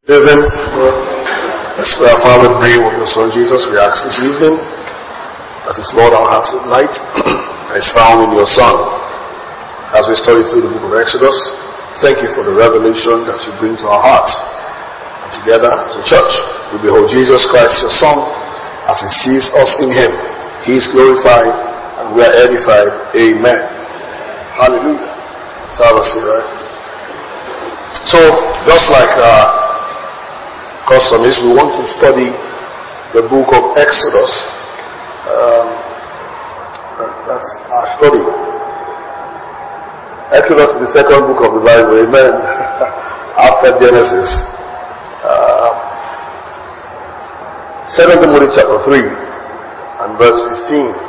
Even as we are found with thee with your Son Jesus, we ask this evening that if Lord our hearts with light is found in your Son. As we study through the book of Exodus, thank you for the revelation that you bring to our hearts. And together as a church, we behold Jesus Christ, your Son, as he sees us in him. He is glorified and we are edified. Amen. Hallelujah. That's how I say, right? So, just like custom is, we want to study the book of Exodus. That's our study. Exodus is the second book of the Bible, amen. After Genesis. 2 Timothy chapter 3 and verse 15.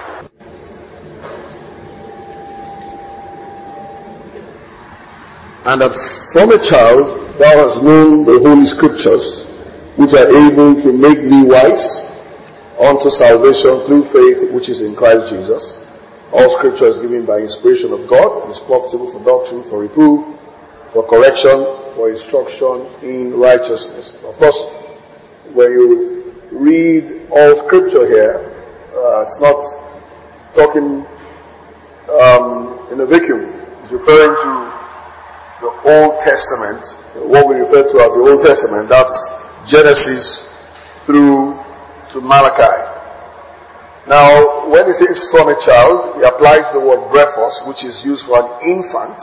And that from a child thou hast known the holy scriptures, which are able to make thee wise unto salvation through faith which is in Christ Jesus. All scripture is given by inspiration of God and is profitable for doctrine, for reproof, for correction, for instruction in righteousness. Of course, when you read all scripture here, it's not talking in a vacuum. It's referring to the Old Testament, what we refer to as the Old Testament. That's Genesis through to Malachi. Now, when he says from a child, he applies the word brephos, which is used for an infant,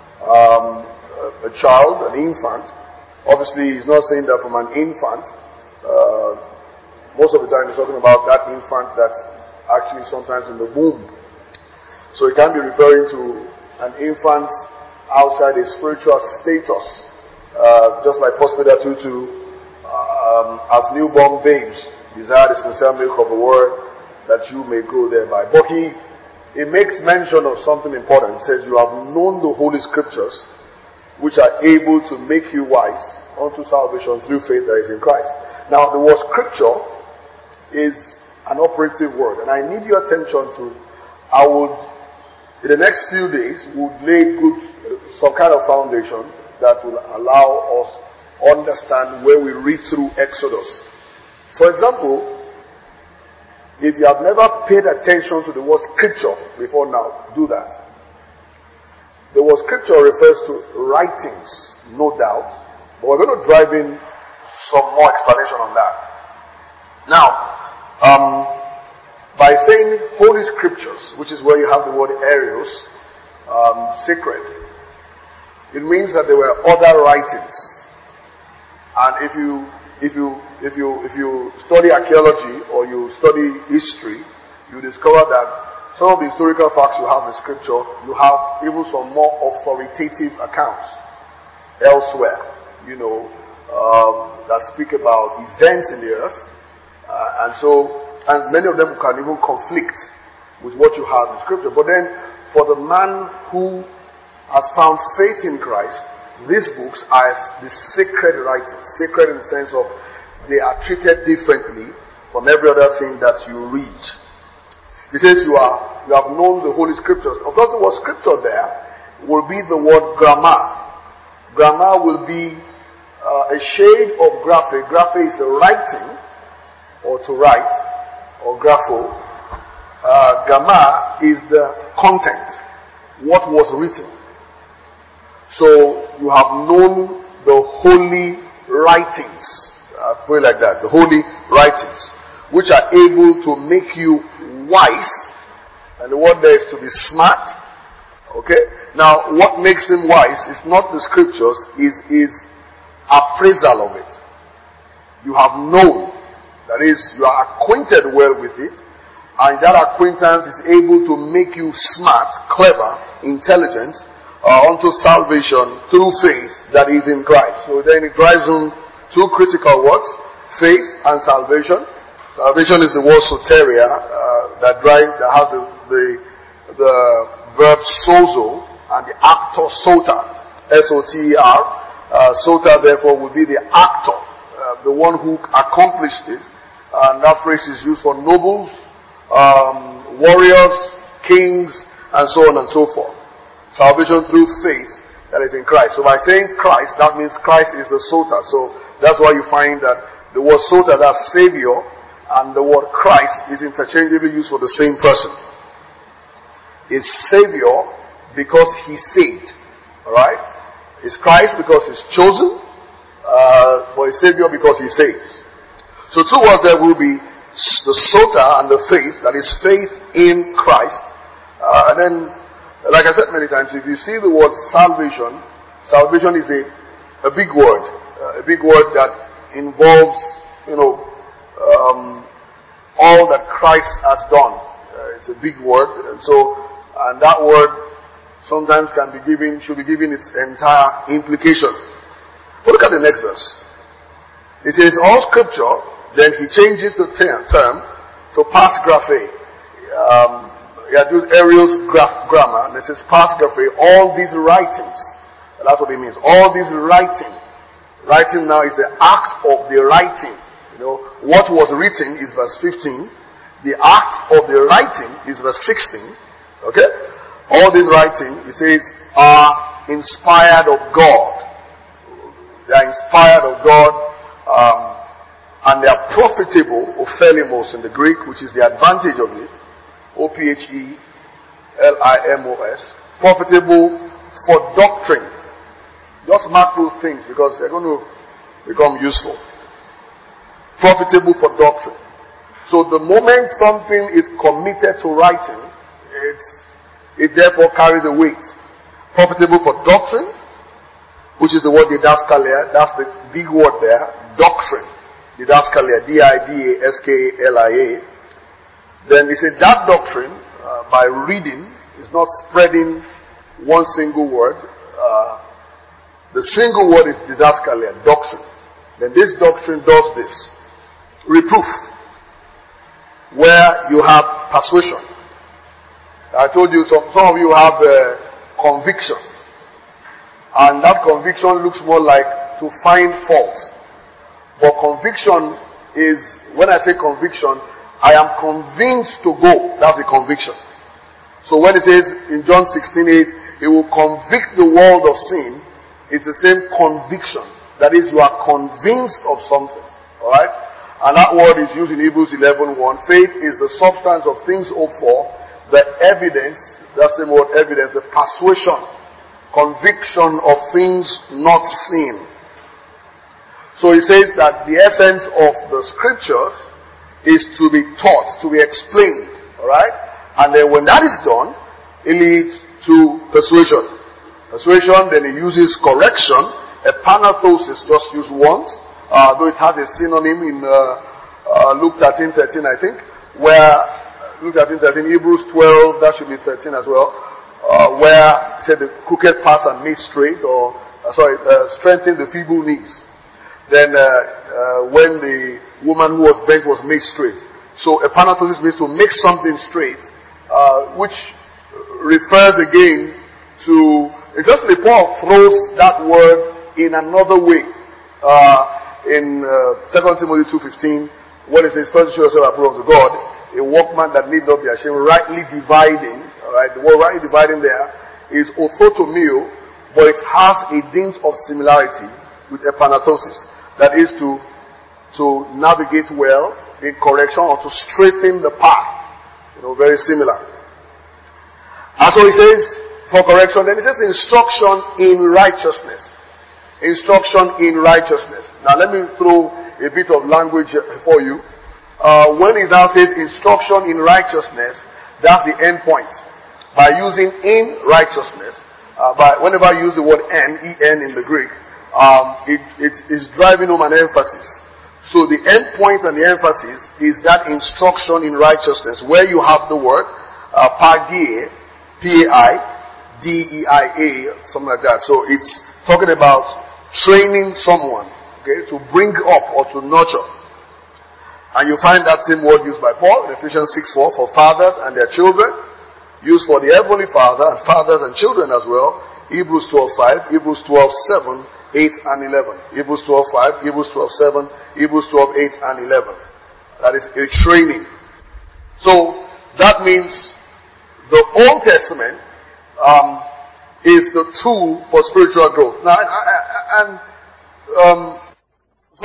a child, an infant. Obviously, he's not saying that from an infant. Most of the time, he's talking about that infant that's actually sometimes in the womb. So he can be referring to an infant outside a spiritual status, just like 1 Peter 2:2, as newborn babes desire the sincere milk of the word, that you may grow thereby. But he makes mention of something important. He says, you have known the holy scriptures, which are able to make you wise unto salvation through faith that is in Christ. Now, the word scripture is an operative word, and I need your attention to, in the next few days, we'll lay some kind of foundation that will allow us understand where we read through Exodus. For example, if you have never paid attention to the word scripture before now, do that. The word scripture refers to writings, no doubt, but we're going to drive in some more explanation on that. Now, by saying holy scriptures, which is where you have the word Arios, sacred, it means that there were other writings. And if you study archaeology or you study history, you discover that some of the historical facts you have in scripture, you have even some more authoritative accounts elsewhere, that speak about events in the earth, and many of them can even conflict with what you have in scripture. But then, for the man who has found faith in Christ, these books are the sacred writings. Sacred in the sense of they are treated differently from every other thing that you read. He says you have known the holy scriptures. Of course, the word scripture there will be the word grammar. Grammar will be a shade of graphe. Graphe is the writing, or to write, or grapho. Grammar is the content, what was written. So you have known the holy writings, put it like that, the holy writings, which are able to make you wise, and the word there is to be smart. Okay? Now, what makes him wise is not the scriptures, is appraisal of it. You have known, that is, you are acquainted well with it, and that acquaintance is able to make you smart, clever, intelligent, unto salvation through faith that is in Christ. So then it drives on two critical words, faith and salvation. Salvation is the word soteria, that has the verb sozo and the actor soter, S-O-T-E-R. Soter therefore will be the actor, the one who accomplished it. And that phrase is used for nobles, warriors, kings, and so on and so forth. Salvation through faith that is in Christ. So by saying Christ, that means Christ is the sota. So That's why you find that the word sota, that's Savior, and the word Christ is interchangeably used for the same person. Is Savior because He saved. Alright? Is Christ because He's chosen, but is Savior because He saves. So two words there will be the sota and the faith, that is faith in Christ. And then, like I said many times, if you see the word salvation, salvation is a big word. A big word that involves, all that Christ has done. It's a big word. And that word sometimes should be given its entire implication. But look at the next verse. It says, all scripture, then he changes the term to pas graphe. He had used Ariel's grammar, and it says pas graphe, all these writings. That's what it means. All these writing. Writing now is the act of the writing. What was written is verse 15. The act of the writing is verse 16. Okay? All these writing, it says, are inspired of God. They are inspired of God, and they are profitable, ophelimos in the Greek, which is the advantage of it, ophelimos, profitable for doctrine. Just mark those things because they're going to become useful. Profitable for doctrine. So the moment something is committed to writing, it therefore carries a weight. Profitable for doctrine, which is the word didaskalia. That's the big word there. Doctrine. Didaskalia. D-I-D-A-S-K-L-I-A. Then they say that doctrine, by reading, is not spreading one single word. The single word is didaskalia, doctrine. Then this doctrine does this. Reproof. Where you have persuasion. I told you some of you have conviction. And that conviction looks more like to find faults. But conviction is, when I say conviction, I am convinced to go. That's the conviction. So when it says in John 16:8, it will convict the world of sin, it's the same conviction. That is, you are convinced of something. Alright? And that word is used in Hebrews 11:1. Faith is the substance of things hoped for, the evidence, that's the word evidence, the persuasion, conviction of things not seen. So he says that the essence of the scriptures is to be taught, to be explained. Alright? And then when that is done, it leads to persuasion. Persuasion, then he uses correction. Epanathos is just used once, though it has a synonym in Luke 13:13, I think, where Luke 13:13, Hebrews 12, that should be 13 as well, where it said the crooked paths are made straight, strengthen the feeble knees. Then when the woman who was bent was made straight. So epanathos means to make something straight, which refers again to, interestingly, Paul throws that word in another way. In 2 Timothy 2:15, when it says, "First show yourself approved unto God, a workman that need not be ashamed, rightly dividing." Alright, the word rightly dividing there is orthotomeo, but it has a hint of similarity with epanathos. That is to navigate well in correction or to straighten the path. Very similar. And so he says, for correction, then he says instruction in righteousness. Instruction in righteousness. Now let me throw a bit of language for you. When he now says instruction in righteousness, that's the end point. By using in righteousness, whenever I use the word en in the Greek, it's driving home an emphasis. So the end point and the emphasis is that instruction in righteousness, where you have the word paideia, P-A-I-D-E-I-A, something like that. So it's talking about training someone, okay, to bring up or to nurture. And you find that same word used by Paul in Ephesians 6:4 for fathers and their children, used for the heavenly Father and fathers and children as well. Hebrews 12:5, Hebrews 12:7, 8 and 11. Hebrews 12:5, Hebrews 12:7, Hebrews 12:8 and 11. That is a training. So that means the Old Testament is the tool for spiritual growth. Now,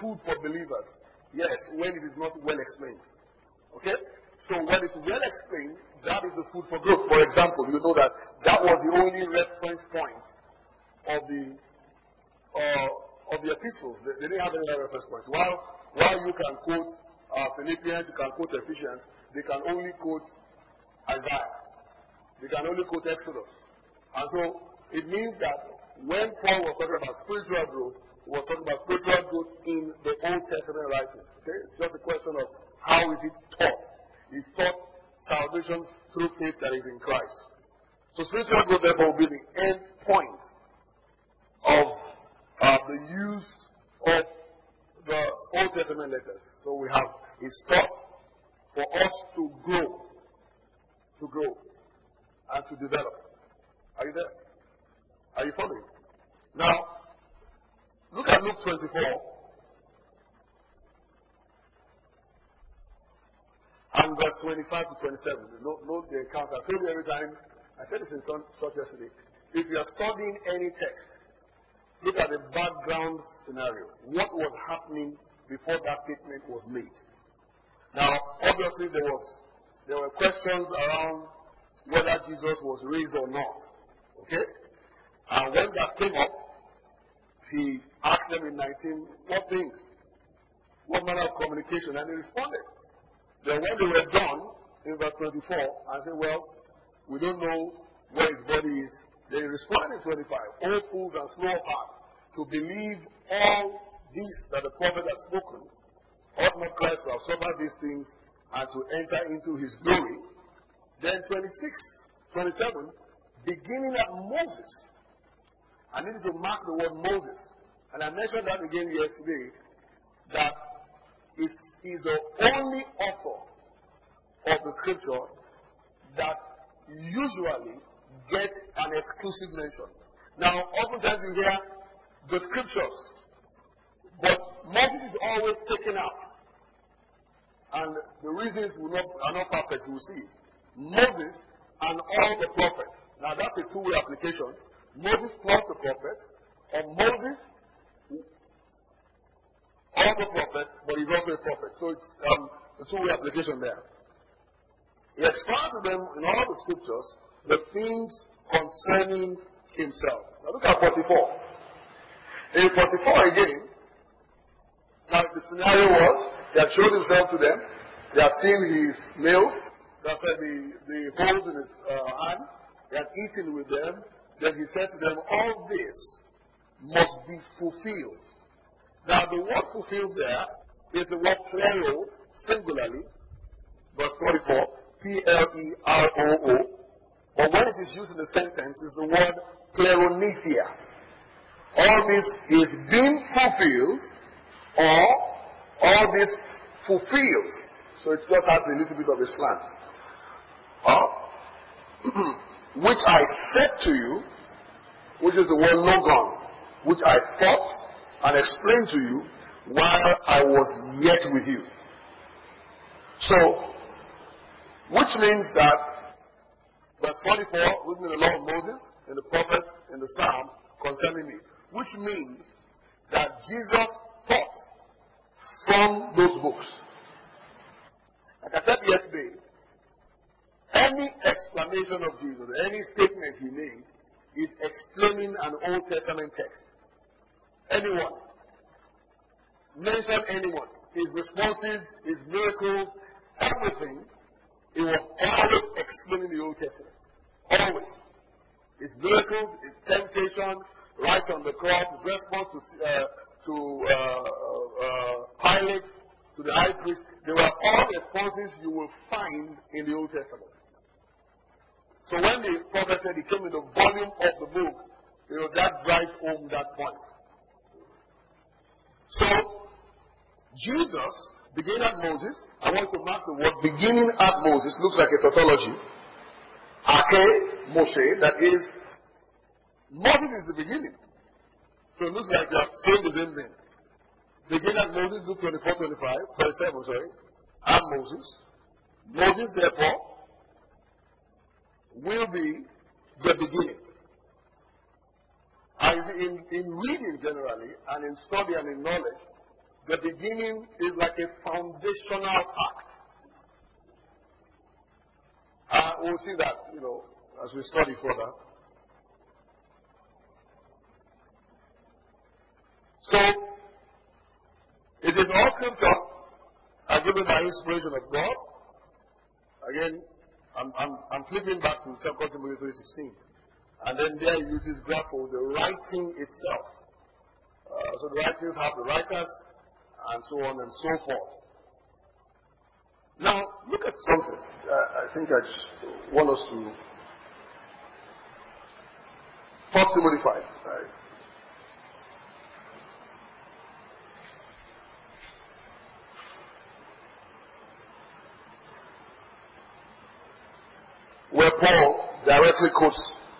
food for believers. Yes, when it is not well explained. Okay? So when it's well explained, that is the food for growth. For example, you know that was the only reference point of the epistles. They didn't have any other reference points. While you can quote Philippians, you can quote Ephesians, they can only quote Isaiah. They can only quote Exodus. And so it means that when Paul was talking about spiritual growth, he was talking about spiritual growth in the Old Testament writings. Okay? It's just a question of how is it taught. It's taught salvation through faith that is in Christ. So spiritual growth therefore will be the end point of the use of the Old Testament letters. So we have it's taught for us to grow and to develop. Are you there? Are you following? Now, look at Luke 24. And verse 25 to 27. Note the encounter. I told you every time, I said this in church yesterday. If you are studying any text, look at the background scenario. What was happening before that statement was made? Now, obviously there were questions around whether Jesus was raised or not. Okay? And when that came up, he asked them in 19, what things? What manner of communication? And they responded. Then when they were done, in verse 24, I said, well, we don't know where his body is. They responded in 25, all fools and slow of heart, to believe all this that the prophet has spoken, ought not Christ to have suffered these things and to enter into his glory. Then 26, 27, beginning at Moses. I needed to mark the word Moses. And I mentioned that again yesterday, that is the only author of the scripture that usually gets an exclusive mention. Now, oftentimes you hear the scriptures, but Moses is always taken out. And the reasons are not perfect, you will see. Moses and all the prophets. Now, that's a two-way application. Moses plus the prophets, or Moses all the prophets, but he's also a prophet. So it's a two-way application there. He expounds to them in all the scriptures the things concerning himself. Now look at 44. In 44 again, now the scenario was, he had shown himself to them, they had seen his nails, that's the holes in his hand, he had eaten with them, then he said to them, all this must be fulfilled. Now, the word fulfilled there is the word plero, singularly, verse 44, P-L-E-R-O-O. But when it is used in the sentence, it's the word pleronethia. All this is being fulfilled, or all this fulfills. So it just has a little bit of a slant. Which I said to you, which is the word logon, which I thought and explained to you while I was yet with you. So, which means that verse 44, written in the law of Moses, in the prophets, in the Psalm, concerning me, which means that Jesus taught from those books. Like I said yesterday, any explanation of Jesus, any statement he made, is explaining an Old Testament text. Anyone. Mention anyone. His responses, his miracles, everything, it was always explaining the Old Testament. Always. His miracles, his temptation, right on the cross, his response to Pilate, to the high priest, they were all responses you will find in the Old Testament. So when the prophet said he came in the volume of the book, that drives home that point. So, Jesus, beginning at Moses, I want to mark the word beginning at Moses, looks like a tautology. Ake, Moshe, that is, Moses is the beginning. So it looks like they are saying the same thing. Begin at Moses, Luke 24, 27, at Moses. Moses, therefore, will be the beginning. In reading generally, and in study and in knowledge, the beginning is like a foundational fact. We'll see that, as we study further. So, it is all scripture are given by inspiration of God. Again, I'm flipping back to 2 Timothy 3:16. And then there he uses grapho, the writing itself. So the writings have the writers, and so on and so forth. Now, look at something. I think I want us to. 1 Timothy 5. Right? Where Paul directly quotes.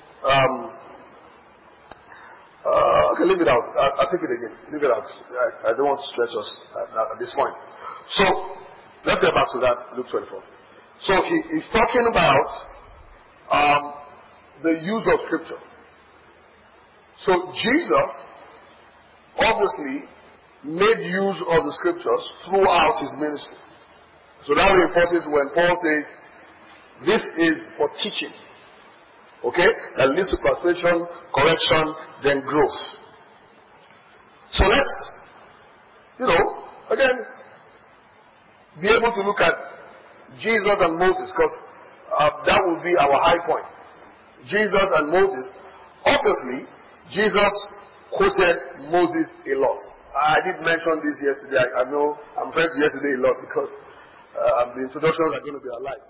Okay, leave it out. I'll take it again. Leave it out. I don't want to stretch us at this point. So, let's get back to that, Luke 24. So, he's talking about the use of Scripture. So, Jesus obviously made use of the Scriptures throughout his ministry. So, that reinforces when Paul says, this is for teaching. Okay? That leads to persuasion, correction, then growth. So let's, again, be able to look at Jesus and Moses, because that will be our high point. Jesus and Moses. Obviously, Jesus quoted Moses a lot. I did mention this yesterday. I know I'm referring to yesterday a lot because the introductions are going to be alike.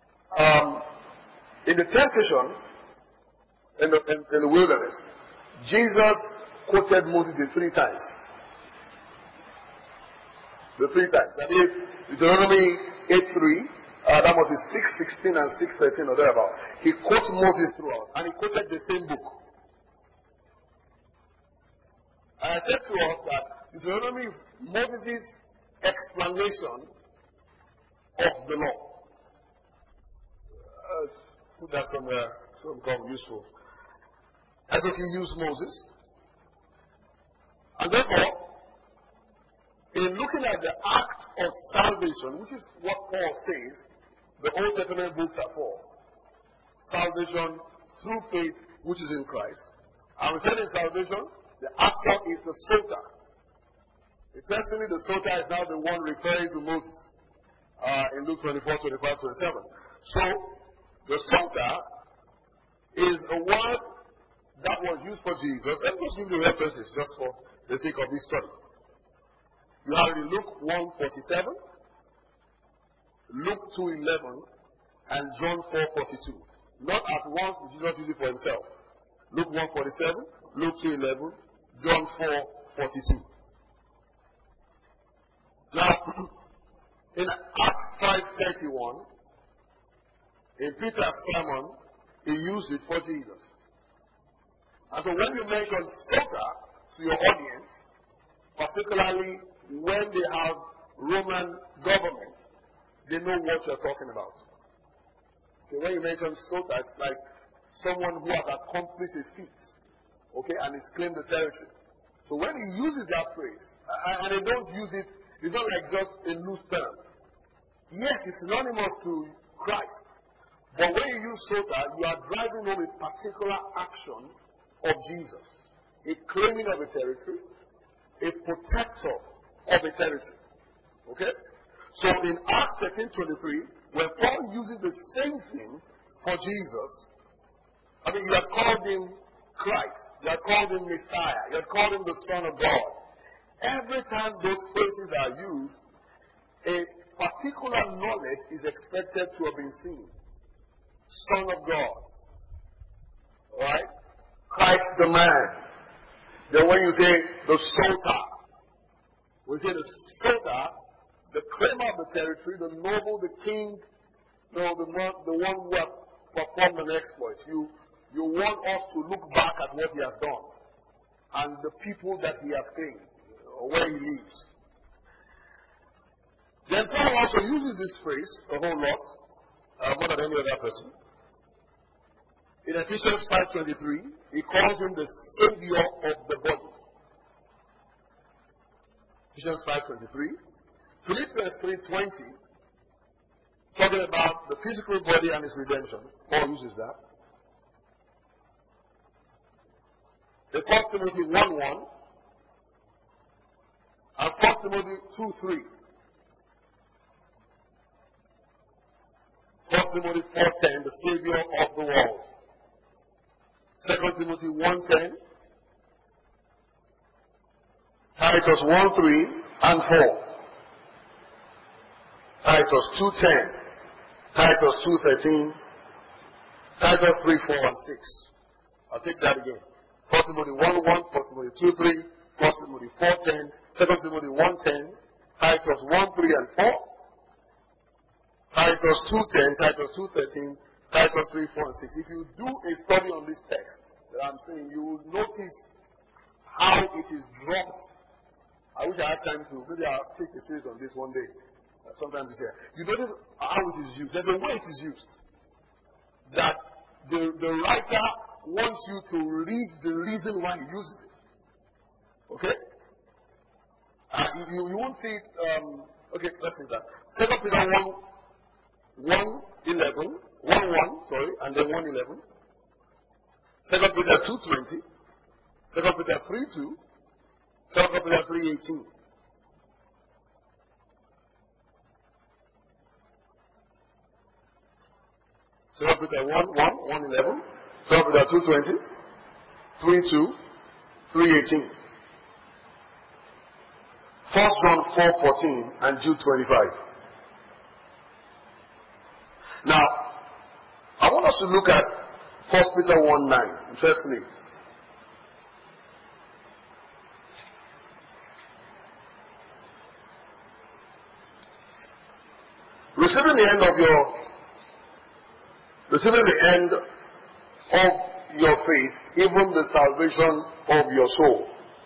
In the temptation, in the wilderness, Jesus quoted Moses the 3 times. The 3 times. That is Deuteronomy 8:3. That must be 6:16 and 6:13 or thereabout. He quotes Moses throughout, and he quoted the same book. And I said to us that Deuteronomy is Moses' explanation of the law. Put that somewhere so it becomes useful. That's what he used Moses. And therefore, in looking at the act of salvation, which is what Paul says the Old Testament books are for, salvation through faith which is in Christ. And we said in salvation, the actor is the soter. Interestingly, the soter is now the one referring to Moses in Luke 24, 25, 27. So, the soter is a word that was used for Jesus. Let me just give you the references just for the sake of this study. You have in Luke 1:47, Luke 2:11, and John 4:42. Not at once did Jesus use it for himself. Luke 1:47, Luke 2:11, John 4:42. Now, in Acts 5:31, in Peter's sermon, he used it for Jesus. And so when you mention soter to your audience, particularly when they have Roman government, they know what you're talking about. Okay, when you mention soter, it's like someone who has accomplished a feat, okay, and has claimed the territory. So when he uses that phrase, and they don't use it, it's not like just a loose term. Yes, it's synonymous to Christ. But when you use soter, you are driving home a particular action of Jesus. A claiming of a territory, a protector of a territory. Okay? So in Acts 13:23, when Paul uses the same thing for Jesus, I mean, you have called him Christ, you have called him Messiah, you have called him the Son of God. Every time those phrases are used, a particular knowledge is expected to have been seen. Son of God. Alright? Christ the man. Then when you say the soter, when you say the soter, the claimer of the territory, the noble, the king, the one who has performed an exploit. You want us to look back at what he has done and the people that he has claimed, or where he lives. Then Paul also uses this phrase a whole lot, more than any other person. In Ephesians 5:23, he calls him the Savior of the body. Ephesians 5:23. Philippians 3:20, talking about the physical body and its redemption. Paul uses that. The 1 Timothy 1:1 and 1 Timothy 2:3. 1 Timothy 4:10, the Savior of the world. 2 Timothy 1:10, Titus 1:3 and 4. Titus 2:10, Titus 2:13, Titus 3:4 and 6. I'll take that again. 1 Timothy 1:1, 1 Timothy 2:3, 1 Timothy 4:10, 2 Timothy 1:10, Titus 1:3 and 4, Titus 2:10, Titus 2:13, Titus 3:4 and 6. If you do a study on this text that I'm saying, you will notice how it is dropped. I wish I had time to, maybe I'll take a series on this one day. Sometime this year. You notice how it is used. There's a way it is used. That the writer wants you to read the reason why he uses it. Okay? You won't see it. Okay, let's see that. 2 Peter 1:11, 1:1, sorry, and then 1:11. 2 Peter 2:20, 2 Peter 3:2, 2 Peter 3:18. 2 Peter 1:1, 1:11, 2 Peter 2:20, 3:2, 3:18. 1 John 4:14 and Jude 25. Now, I want us to look at 1 Peter 1:9. Interestingly. Receiving the end of your faith, even the salvation of your soul.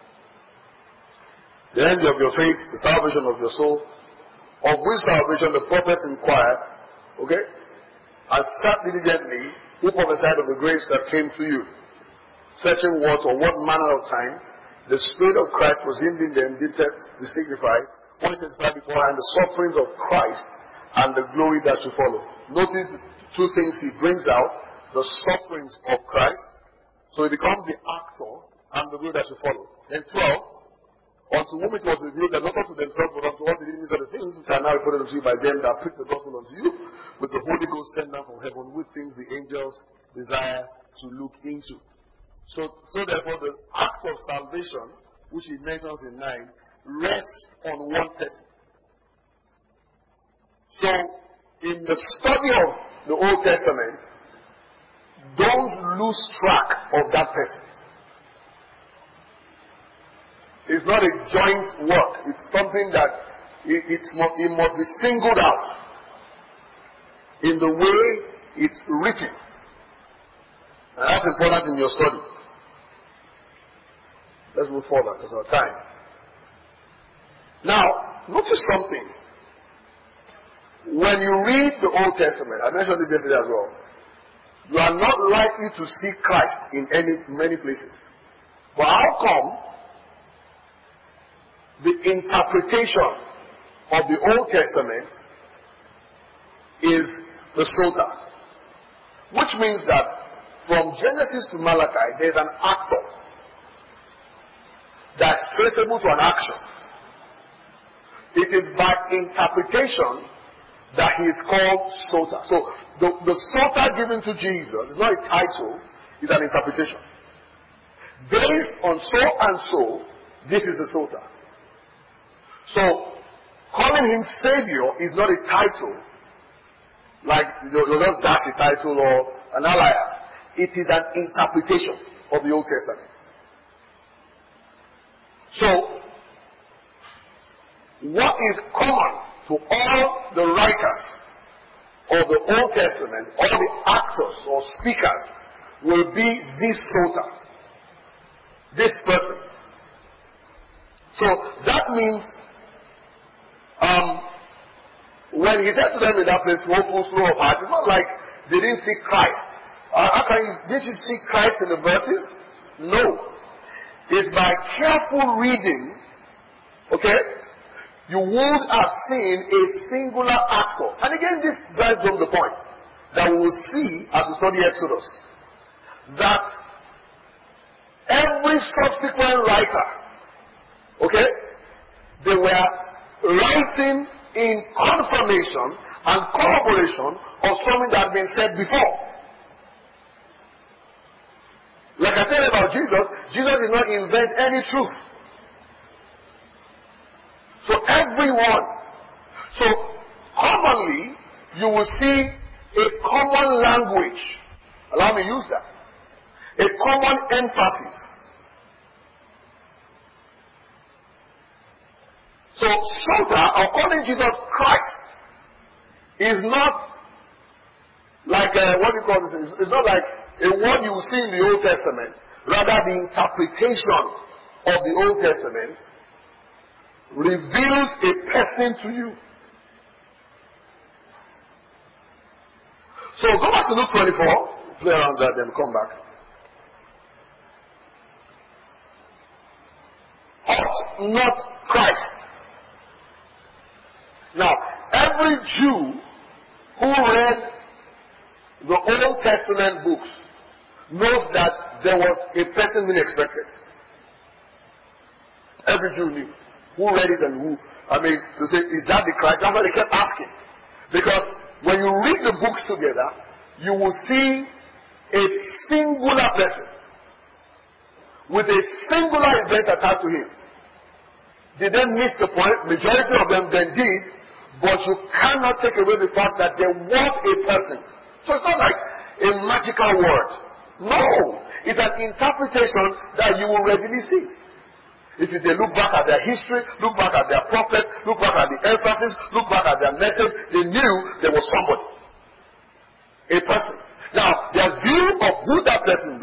The end of your faith, the salvation of your soul, of which salvation the prophets inquired, okay, and sat diligently, who prophesied of the grace that came to you, searching what or what manner of time the Spirit of Christ was in them did to signify, when it testified beforehand the sufferings of Christ and the glory that should follow. Notice the two things he brings out: the sufferings of Christ, so he becomes the actor, and the glory that should follow. Then 12, unto whom it was revealed that not unto themselves but unto us the enemies of the things which are now reported unto you by them that preach the gospel unto you, with the Holy Ghost sent down from heaven, with things the angels desire to look into. So therefore the act of salvation, which he mentions in 9, rests on one person. So in the study of the Old Testament, don't lose track of that person. It's not a joint work. It's something that it must be singled out in the way it's written. And that's important in your study. Let's move forward because of our time. Now, notice something. When you read the Old Testament, I mentioned this yesterday as well, you are not likely to see Christ in many places. But how come the interpretation of the Old Testament is the Sota? Which means that from Genesis to Malachi, there's an actor that's traceable to an action. It is by interpretation that he is called Sota. So the Sota given to Jesus is not a title, it's an interpretation. Based on so and so, this is a Sota. So calling him Savior is not a title, like you just dash a title or an alias. It is an interpretation of the Old Testament. So what is common to all the writers of the Old Testament, all the actors or speakers, will be this Sota, this person. So that means when he said to them in that place, woeful, slow of heart, it's not like they didn't see Christ. Did you see Christ in the verses? No. It's by careful reading, okay, you would have seen a singular actor. And again, this drives home the point that we will see as we study Exodus, that every subsequent writer, okay, they were writing in confirmation and corroboration of something that had been said before. Like I said about Jesus, Jesus did not invent any truth. So commonly, you will see a common language. Allow me to use that. A common emphasis. So, Sota, according to Jesus Christ, is not like, what do you call this? It's not like a word you will see in the Old Testament. Rather, the interpretation of the Old Testament reveals a person to you. So, go back to Luke 24. Play around that, then come back. Ought not Christ. Now, every Jew who read the Old Testament books knows that there was a person being expected. Every Jew knew who read it and who. They say, is that the Christ? That's why they kept asking. Because when you read the books together, you will see a singular person with a singular event attached to him. They then missed the point. Majority of them then did, but you cannot take away the fact that there was a person. So it's not like a magical word. No, it's an interpretation that you will readily see. If they look back at their history, look back at their prophets, look back at the emphasis, look back at their message, they knew there was somebody. A person. Now, their view of who that person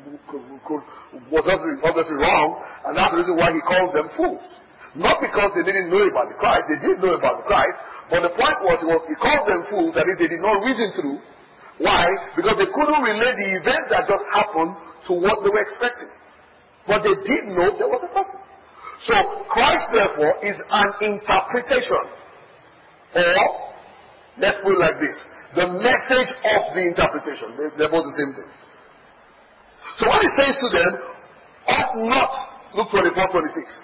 was obviously wrong, and that's the reason why he calls them fools. Not because they didn't know about the Christ, they did know about the Christ, but the point was he called them fools that they did not reason through. Why? Because they couldn't relate the event that just happened to what they were expecting. But they did know there was a person. So, Christ, therefore, is an interpretation. Or, let's put it like this, the message of the interpretation. They're both the same thing. So what he says to them, ought not, Luke 24:26.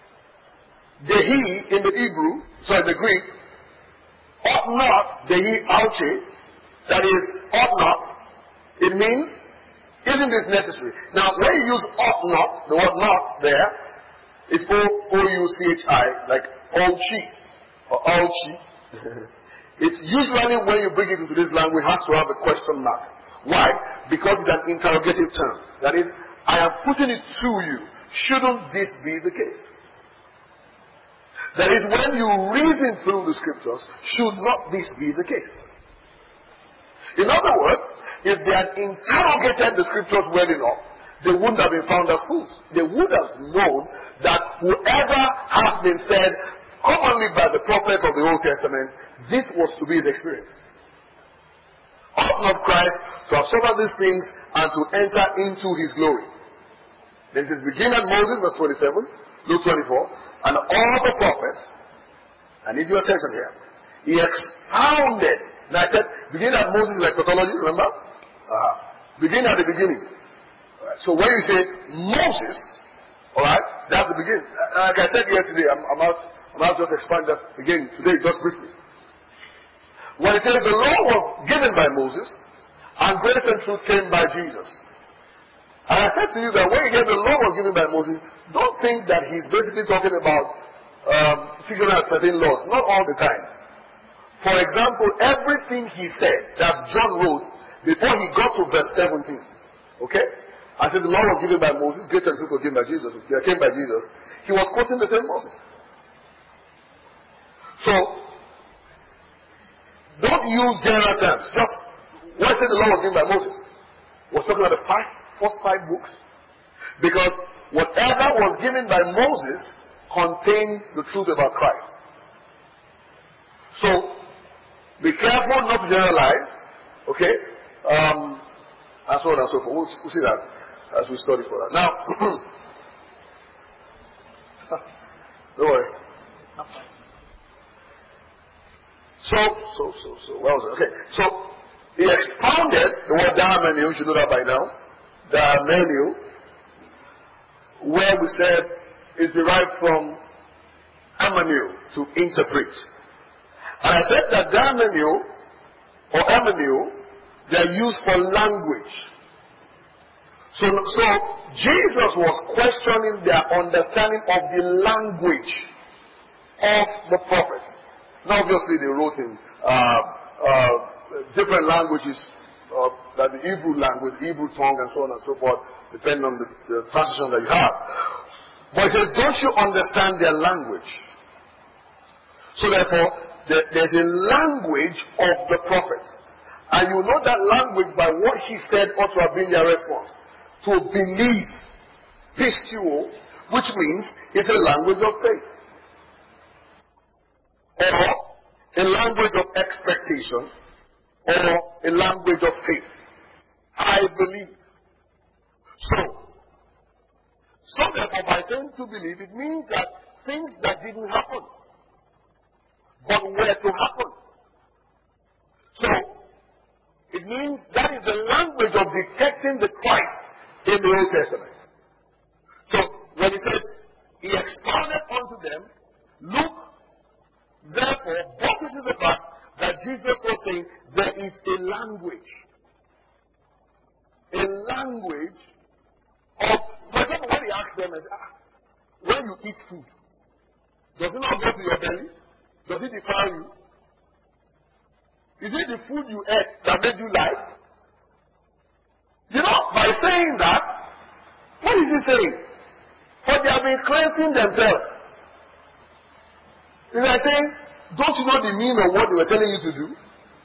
The he in the Hebrew, the Greek, ought not, the he auche, that is, ought not, it means, isn't this necessary? Now, when you use ought not, the word not there, is O-U-C-H-I, like ouchi, or ouchi. It's usually when you bring it into this language, it has to have a question mark. Why? Because it's an interrogative term. That is, I am putting it to you. Shouldn't this be the case? That is, when you reason through the scriptures, should not this be the case? In other words, if they had interrogated the scriptures well enough, they wouldn't have been found as fools. They would have known that whoever has been said commonly by the prophets of the Old Testament, this was to be his experience. Ought not Christ to have suffered these things and to enter into his glory? Then it says, begin at Moses, verse 27, Luke 24, and all the prophets, and if you attention here, he expounded. Now I said, begin at Moses like tautology, remember? Begin at the beginning. Right. So when you say Moses, alright, that's the beginning. Like I said yesterday, I'm out just expand that again today, just briefly. When it says the law was given by Moses, and grace and truth came by Jesus. And I said to you that when you hear the law was given by Moses, don't think that he's basically talking about figuring out certain laws. Not all the time. For example, everything he said that John wrote before he got to verse 17. Okay? I said the law was given by Moses, grace and truth was given by Jesus. They came by Jesus. He was quoting the same Moses. So, don't use general terms. Just, why say the law was given by Moses? Was talking about the first 5 books. Because whatever was given by Moses contained the truth about Christ. So, be careful not to generalize. Okay? And so on and so forth. We'll see that as we study for that. Now, don't worry. Where was it? Okay. So, he expounded the word daimonion, you should know that by now. Daimonion, where we said is derived from amonio, to interpret. And I said that daimonion or amonio, they are used for language. So Jesus was questioning their understanding of the language of the prophets. Now, obviously, they wrote in different languages, like the Hebrew language, Hebrew tongue, and so on and so forth, depending on the translation that you have. But he says, don't you understand their language? So therefore, there's a language of the prophets. And you know that language by what he said ought to have been their response. To believe, pisteuo, which means it's a language of faith. Or a language of expectation, or a language of faith. I believe. So therefore, by saying to believe, it means that things that didn't happen, but were to happen. So, it means that is the language of detecting the Christ in the Old Testament. So, when he says, he expounded unto them, look, therefore, but this is the fact that Jesus was saying, there is a language. A language of, for example, when he asked them, when you eat food, does it not go to your belly? Does it defile you? Is it the food you ate that made you live? You know, by saying that, what is he saying? For they have been cleansing themselves. Is he saying, don't you know the meaning of what they were telling you to do?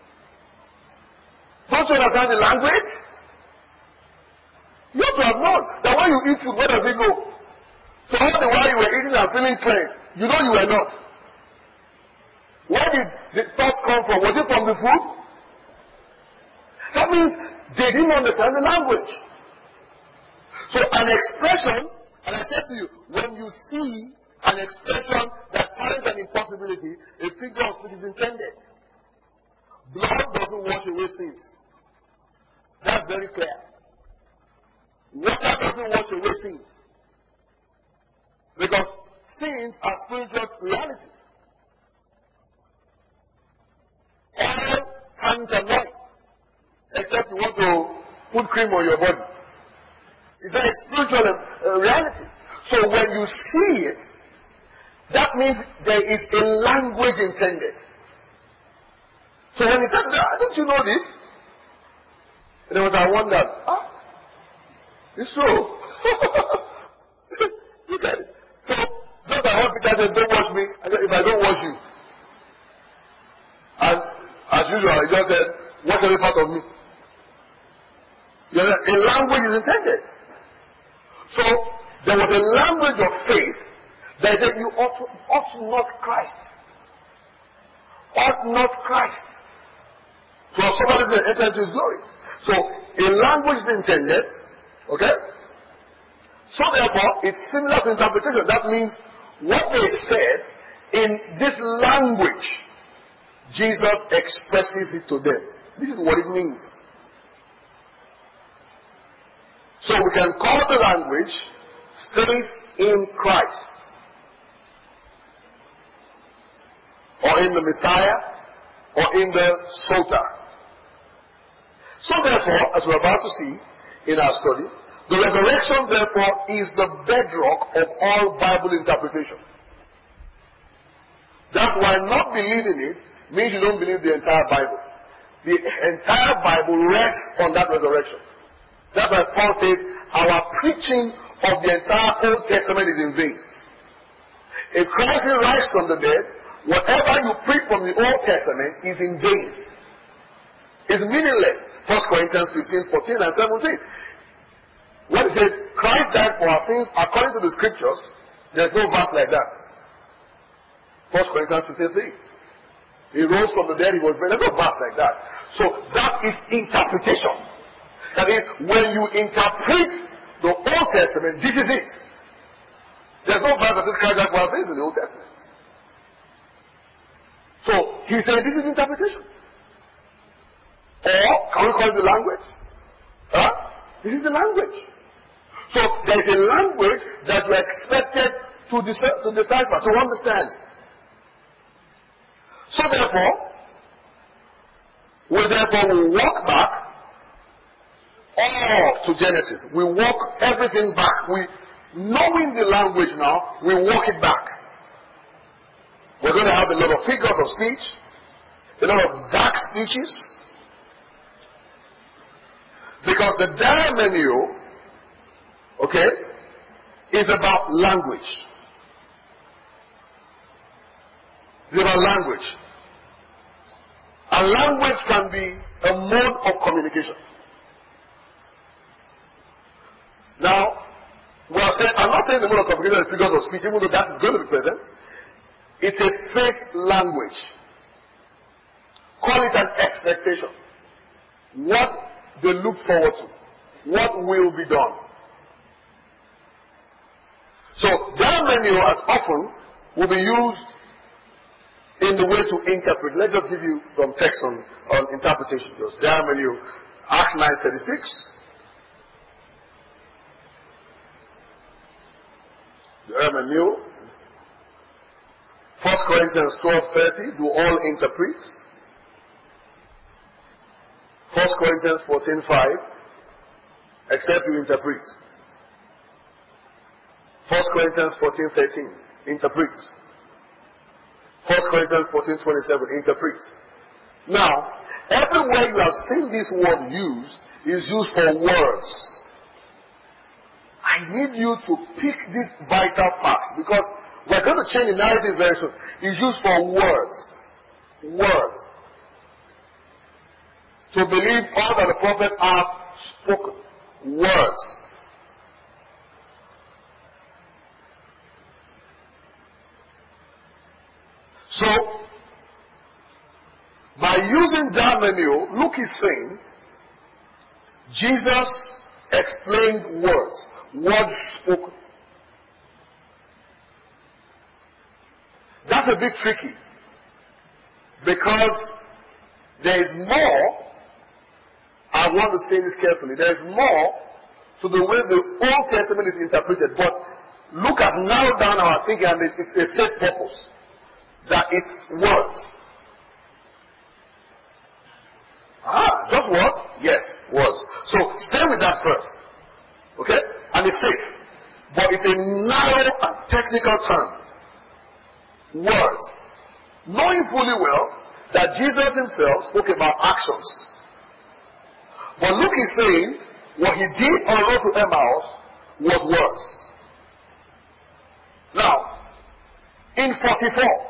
Don't you understand the language? You have to have known that when you eat food, where does it go? So all the while you were eating and feeling cleansed, you know you were not. Where did the thoughts come from? Was it from the food? That means they didn't understand the language. So an expression, and I said to you, when you see an expression that carries an impossibility, a figure of speech is intended. Blood doesn't wash away sins. That's very clear. Water doesn't wash away sins. Because sins are spiritual realities. Oil can't anoint, except you want to put cream on your body. It's a spiritual reality. So when you see it, that means there is a language intended. So when he says, don't you know this? And then I wondered, it's true. Look at it. So, just like one Peter said, don't wash me. I said, if I don't wash you. And as usual, he just said, wash every part of me. A language is intended. So, there was a language of faith that said, you ought not Christ. Ought not Christ. So, somebody said, enter into his glory. So, a language is intended. Okay? So, therefore, it's similar to interpretation. That means what they said in this language, Jesus expresses it to them. This is what it means. So we can call the language faith in Christ. Or in the Messiah. Or in the Sota. So therefore, as we're about to see in our study, the resurrection therefore is the bedrock of all Bible interpretation. That's why not believing it means you don't believe the entire Bible. The entire Bible rests on that resurrection. That's why Paul says, our preaching of the entire Old Testament is in vain. If Christ rises from the dead, whatever you preach from the Old Testament is in vain. It's meaningless. 1 Corinthians 15, 14 and 17. When it says, Christ died for our sins according to the scriptures, there's no verse like that. 1 Corinthians 15, 3. He rose from the dead, he was buried. There's no verse like that. So that is interpretation. That is, when you interpret the Old Testament, this is it. There's no verse that this Christ died for our sins in the Old Testament. So, he's saying this is interpretation. Or, can we call it the language? This is the language. So, there is a language that you are expected to decipher, to understand. So therefore, we walk back all to Genesis. We walk everything back. Knowing the language now, we walk it back. We're going to have a lot of figures of speech, a lot of dark speeches, because the diamenio, is about language. It's about language. And language can be a mode of communication. Now, I'm not saying the mode of communication is figures of speech, even though that is going to be present. It's a faith language. Call it an expectation. What they look forward to. What will be done. So, diamenio as often will be used in the way to interpret. Let's just give you some text on interpretation. Diamenio, Acts 9:36. Diamenio. 1 Corinthians 12:30. Do all interpret? 1 Corinthians 14:5. Except you interpret. 1 Corinthians 14:13. Interpret. 1 Corinthians 14:27. Interpret. Now, everywhere you have seen this word used is used for words. I need you to pick these vital facts because we're going to change the narrative very soon. It's used for words. Words. To believe all that the prophets have spoken. Words. So, by using diamenio, Luke is saying, Jesus explained words. Words spoken. That's a bit tricky. Because there is more, I want to say this carefully, there is more to the way the Old Testament is interpreted. But Luke has narrowed down our thinking and it's a set purpose. That it's words. Just words? Yes, words. So stay with that first. Okay? And it's safe. But it's a narrow and technical term. Words. Knowing fully well that Jesus himself spoke about actions. But Luke is saying what he did on the road to Emmaus was words. Now, in 44,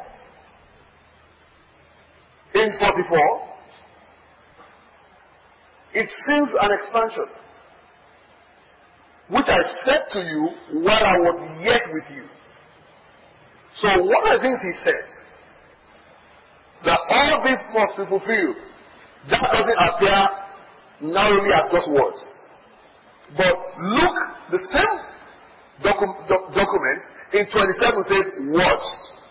it seems an expansion, which I said to you while I was yet with you. So one of the things he said, that all these must be fulfilled, that doesn't appear narrowly as just words. But look, the same document in 27 says words.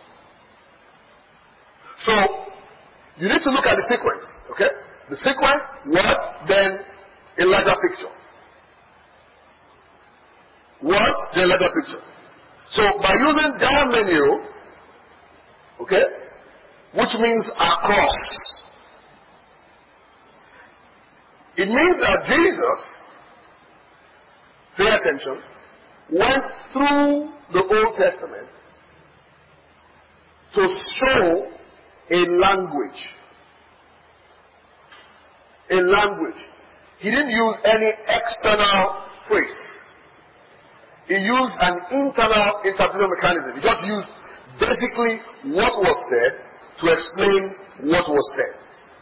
So, you need to look at the sequence, okay? The sequence, words, then a larger picture. Words, then a larger picture. So, by using diamenio, okay, which means across, it means that Jesus, pay attention, went through the Old Testament to show a language. A language. He didn't use any external phrase. He used an internal interpretation mechanism. He just used basically what was said to explain what was said.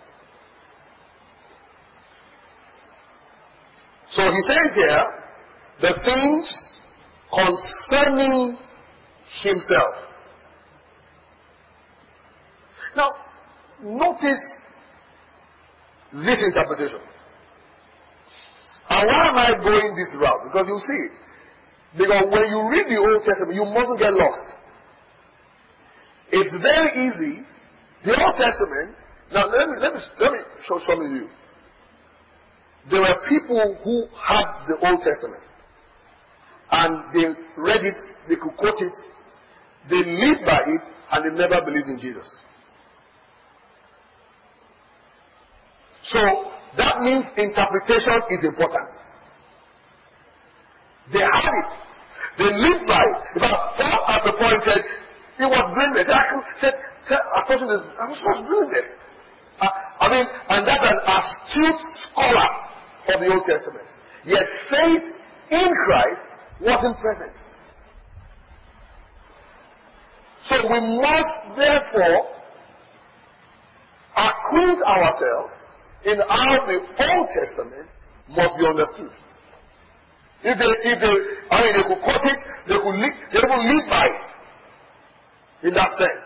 So he says here, the things concerning himself. Now, notice this interpretation. And why am I going this route? Because you see, because when you read the Old Testament, you mustn't get lost. It's very easy The Old Testament, now let me show something to you. There were people who had the Old Testament and they read it, they could quote it, they lived by it, and they never believed in Jesus. So that means interpretation is important. They had it. They lived by it. In fact, Paul at the point said he was blameless. I told you I was blameless. And that's an astute scholar of the Old Testament. Yet faith in Christ wasn't present. So we must therefore acquaint ourselves in how the Old Testament must be understood. If they could quote it, they will live by it in that sense.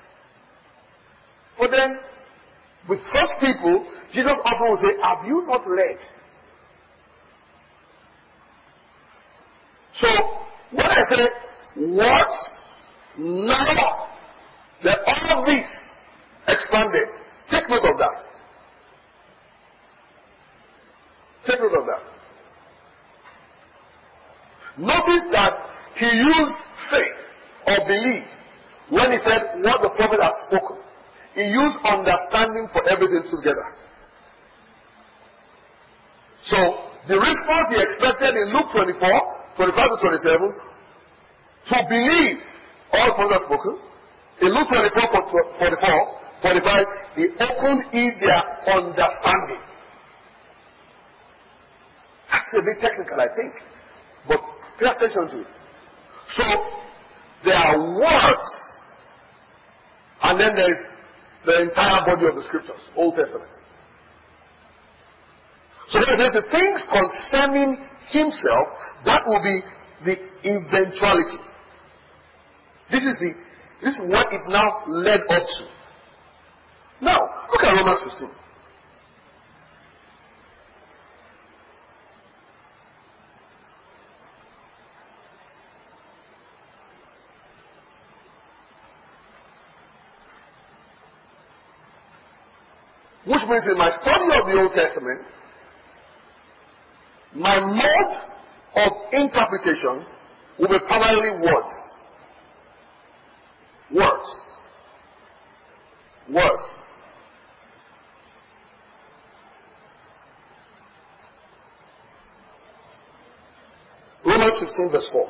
But then, with such people, Jesus often will say, have you not read? So, when I say, what? Now, that all this expanded. Take note of that. Take note of that. Notice that he used faith or belief when he said what the prophet has spoken. He used understanding for everything together. So, the response he expected in Luke 24, 25 to 27, to believe all the prophets have spoken. In Luke 24, 45, he opened their understanding. That's a bit technical, I think. But pay attention to it. So, there are words, and then there is the entire body of the scriptures, Old Testament. So when it says the things concerning himself, that will be the eventuality. This is what it now led up to. Now, look at Romans 15. Which means in my study of the Old Testament, my mode of interpretation will be primarily words. Words. Words. Romans 15 verse 4.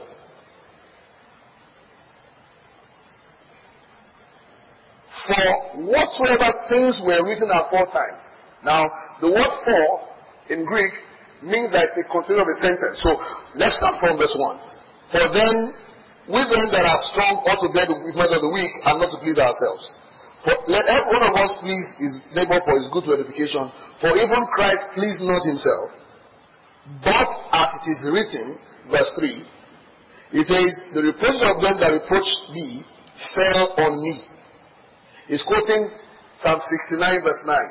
For whatsoever things were written aforetime. Now, the word for in Greek means that it's a continuation of a sentence. So, let's start from verse 1. For then, we them that are strong ought to bear the weakness of the weak and not to please ourselves. For let every one of us please his neighbor for his good edification. For even Christ pleased not himself. But as it is written, verse 3, it says, the reproaches of them that reproached thee fell on me. He's quoting Psalm 69 verse 9.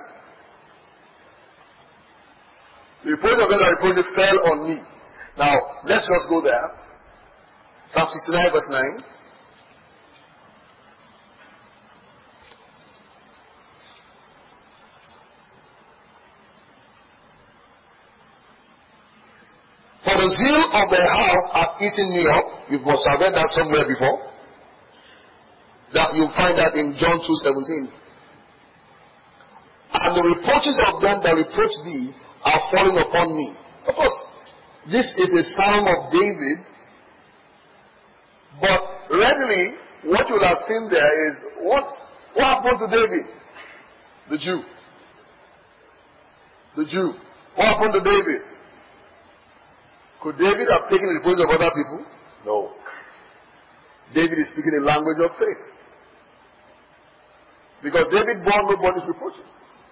The reproach of them that reproached fell on me. Now, let's just go there. Psalm 69 verse 9. For the zeal of their house hath eaten me up. You must have read that somewhere before. That you find that in John 2:17. And the reproaches of them that reproach thee are falling upon me. Of course, this is a psalm of David. But readily, what you will have seen there is what happened to David? The Jew. The Jew. What happened to David? Could David have taken the reproaches of other people? No. David is speaking a language of faith. Because David bore nobody's reproaches.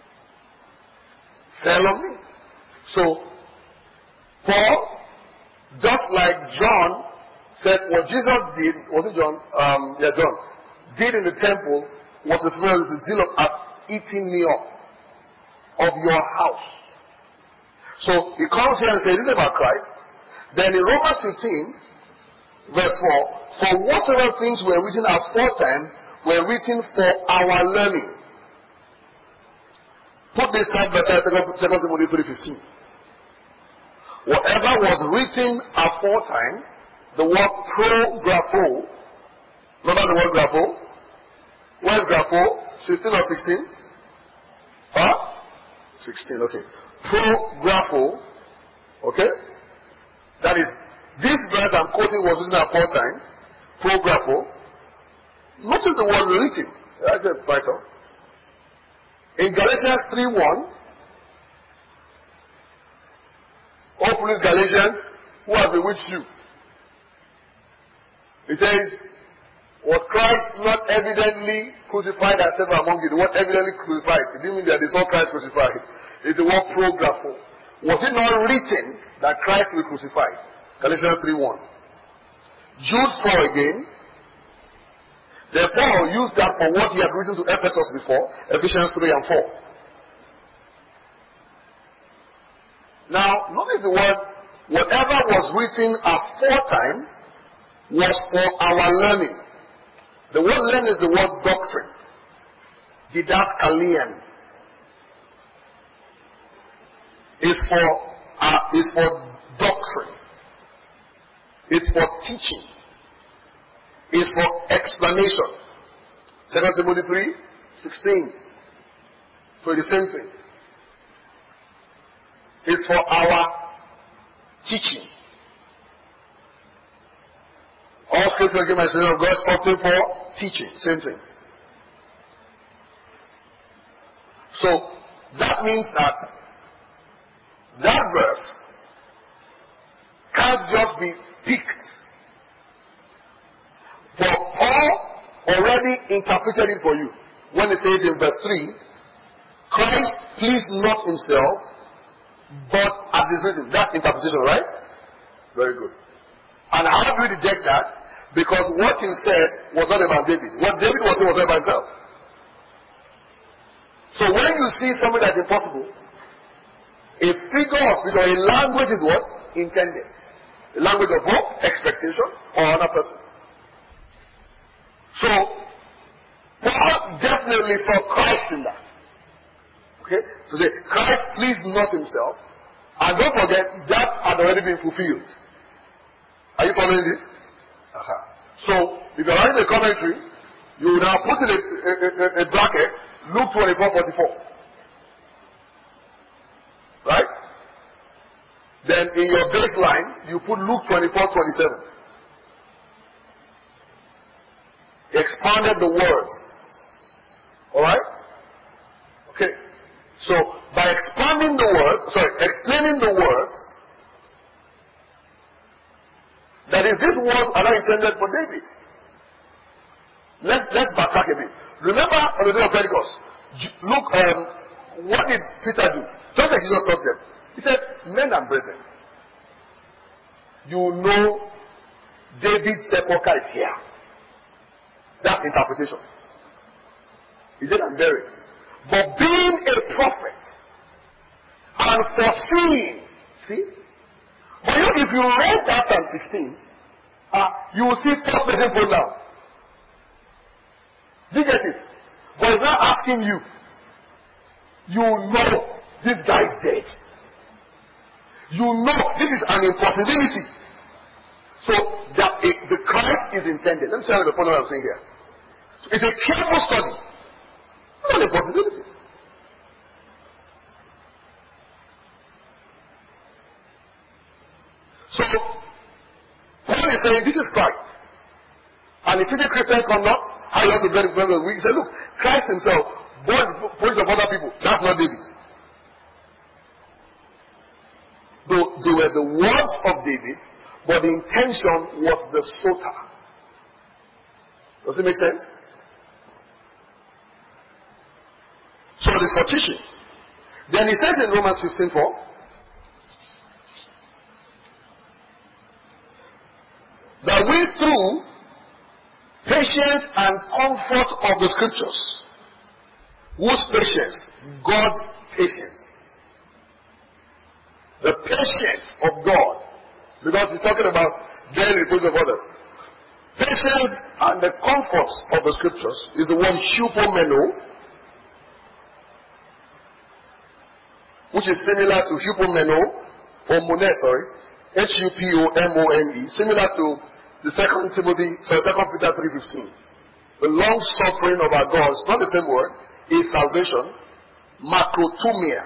Fell on me. So, Paul, just like John said, what Jesus did, was it John? John, did in the temple was the zeal of us eating me up of your house. So, he comes here and says, this is about Christ. Then in Romans 15, verse 4, for whatsoever things were written aforetime were written for our learning. Put this side by side, 2 Timothy 3:15. Whatever was written aforetime, the word pro-grapho. Remember the word grapho? Where's grapho? 15 or 16? Huh? 16, okay. Pro-grapho. Okay? That is, this verse I'm quoting was written aforetime. Pro-grapho. Notice the word written. That's a vital. In Galatians 3:1, open Galatians, who has bewitched you? He says, was Christ not evidently crucified as ever among you? The word evidently crucified. It didn't mean that they saw Christ crucified. It's the word pro-grapho. Was it not written that Christ will be crucified? Galatians 3:1. Jude 4 again. Therefore, use that for what he had written to Ephesus before, Ephesians 3 and 4. Now, notice the word, whatever was written aforetime was for our learning. The word learning is the word doctrine. Didaskalian. Is for doctrine. It's for teaching. It's for explanation. 2 Timothy 3:16. So the same thing. It's for our teaching. All scripture given by the Spirit of God spoken for teaching. Same thing. So that means that verse can't just be picked. For Paul already interpreted it for you. When he says in verse 3, Christ pleased not himself, but as is written. That interpretation, right? Very good. And how do we detect that? Because what he said was not about David. What David was saying was not about himself. So when you see something that's impossible, a figure of speech or a language is what? Intended. A language of hope, expectation, or another person. So, Paul definitely saw Christ in that. Okay? So say, Christ pleased not himself. And don't forget, that had already been fulfilled. Are you following this? Uh-huh. So, if you're writing a commentary, you now put in a bracket, Luke 24:44. Right? Then in your baseline, you put Luke 24:27. Expanded the words. Alright? Okay. So, by explaining the words, that is, these words are not intended for David. Let's backtrack a bit. Remember on the day of Pentecost, look, what did Peter do? Just like Jesus taught them. He said, men and brethren, you know David's sepulchre is here. That's interpretation. He said, I'm buried. But being a prophet and foreseeing, see? But if you read that Psalm 16, you will see first person pronoun. Do you get it? But it's not asking you. You know this guy is dead. You know this is an impossibility. So that the Christ is intended. Let me tell you the point I'm saying here. So it's a careful study. It's not a possibility. So Paul is saying this is Christ. And if it's a Christian conduct, how you have to bear the burden of the weak. He said, look, Christ himself bore the burdens of other people. That's not David. Though they were the words of David, but the intention was the sota. Does it make sense? So it is for teaching. Then he says in Romans 15:4, that we through patience and comfort of the scriptures, whose patience? God's patience. The patience of God. Because he's talking about daily reproach of others. Patience and the comfort of the scriptures is the word hupomeno. which is similar to hupomone, or mone, sorry, Hupomone, similar to the 2 Peter 3:15. The long suffering of our God, it's not the same word, is salvation. Macrothumia,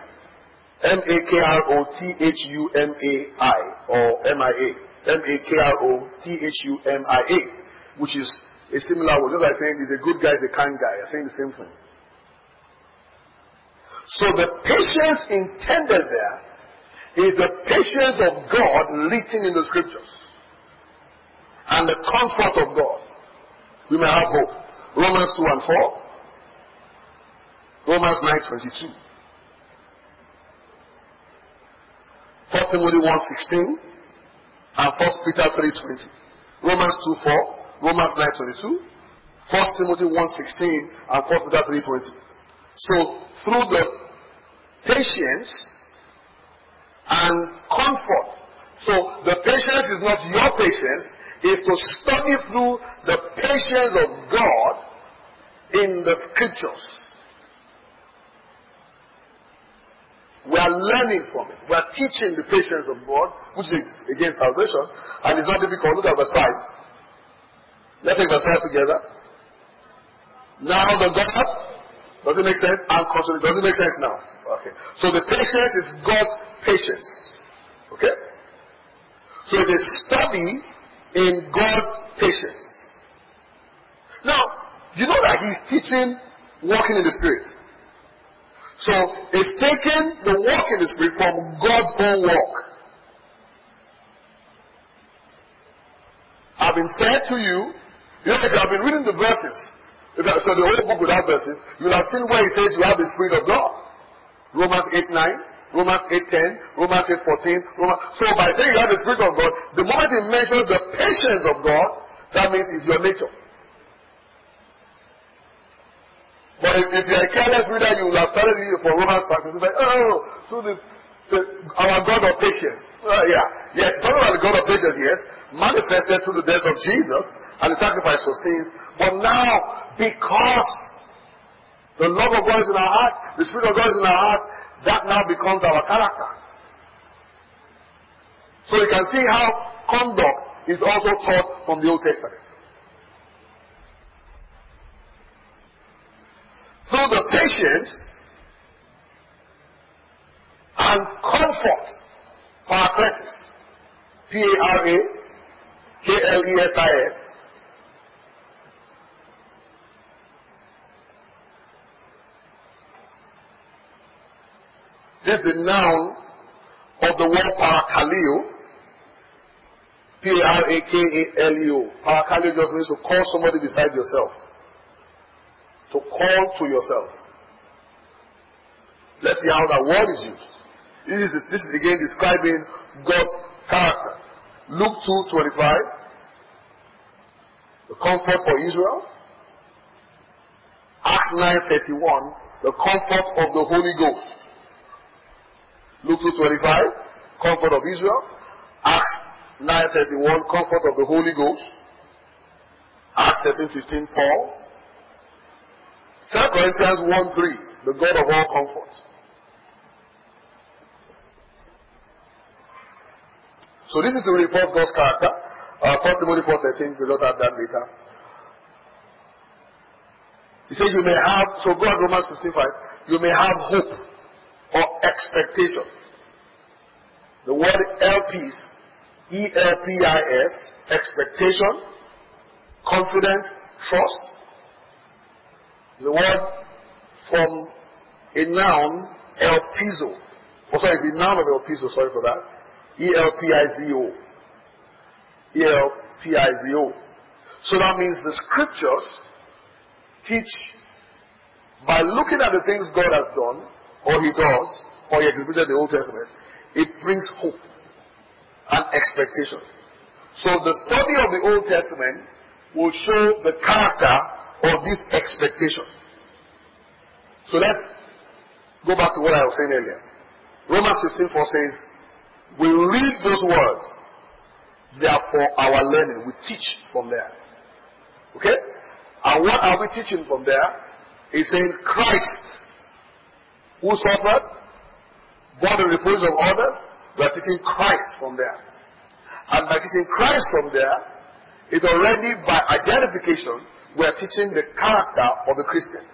Makrothumiai, or MIA, Makrothumia, which is a similar word. Just like saying he's a good guy, he's a kind guy. You're saying the same thing. So the patience intended there is the patience of God written in the scriptures. And the comfort of God. We may have hope. Romans 2:4. Romans 9:22. 1 Timothy 1:16. And 1 Peter 3:20. Romans 2:4. Romans 9:22. 1 Timothy 1:16. And 1 Peter 3:20. So through the patience and comfort. So the patience is not your patience, is to study through the patience of God in the scriptures. We are learning from it. We are teaching the patience of God, which is against salvation, and it's not difficult. Look at verse 5. Let's take verse 5 together. Now the God, does it make sense? And constantly, does it make sense now? Okay. So the patience is God's patience. Okay? So it is study in God's patience. Now, you know that he's teaching walking in the Spirit. So it's taking the walk in the Spirit from God's own walk. I've been said to you, you know, if you have been reading the verses, so the whole book without verses, you will have seen where he says you have the Spirit of God. Romans 8:9, Romans 8:10, Romans 8:14. So by saying you have the Spirit of God, the moment he mentions the patience of God, that means it's your nature. But if you're a careless reader, you will have started reading from Romans 5. It's like, so our God of patience. Yes, talking about the God of patience, yes, manifested through the death of Jesus and the sacrifice for sins. But now, because the love of God is in our heart, the Spirit of God is in our heart, that now becomes our character. So you can see how conduct is also taught from the Old Testament. Through the patience and comfort, paraklesis, Paraklesis, this is the noun of the word parakaleo. Parakaleo. Parakaleo just means to call somebody beside yourself. To call to yourself. Let's see how that word is used. This is again describing God's character. Luke 2:25. The comfort for Israel. Acts 9:31. The comfort of the Holy Ghost. Luke 2:25. Comfort of Israel. Acts 9:31. Comfort of the Holy Ghost. Acts 13:15. Paul. 2 Corinthians 1:3, the God of all comfort. So this is to report God's character. 1 Timothy 4:13, we'll just have that later. He says you may have, so go at Romans 15:5, you may have hope or expectation. The word elpis, ELPIS, expectation, confidence, trust. The word from a noun, elpizo. Oh, sorry, it's the noun of elpizo, sorry for that. ELPIZO. ELPIZO. So that means the scriptures teach, by looking at the things God has done, or he does, or he exhibited in the Old Testament, it brings hope and expectation. So the study of the Old Testament will show the character or this expectation. So let's go back to what I was saying earlier. Romans 15:4 says, we read those words, therefore our learning. We teach from there. Okay? And what are we teaching from there? It's saying Christ, who suffered, born in the reproach of others, we are teaching Christ from there. And by teaching Christ from there, it already, by identification, we are teaching the character of the Christian.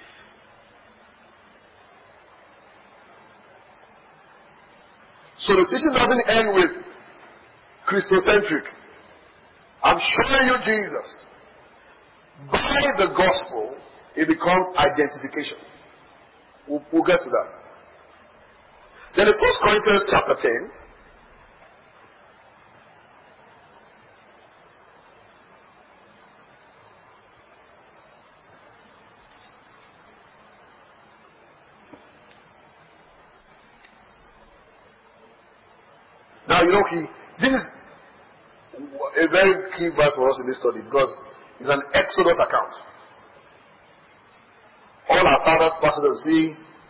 So the teaching doesn't end with Christocentric. I'm showing you Jesus. By the gospel, it becomes identification. We'll get to that. Then in 1 Corinthians chapter 10, now, this is a very key verse for us in this study because it's an Exodus account. All our fathers passed through the sea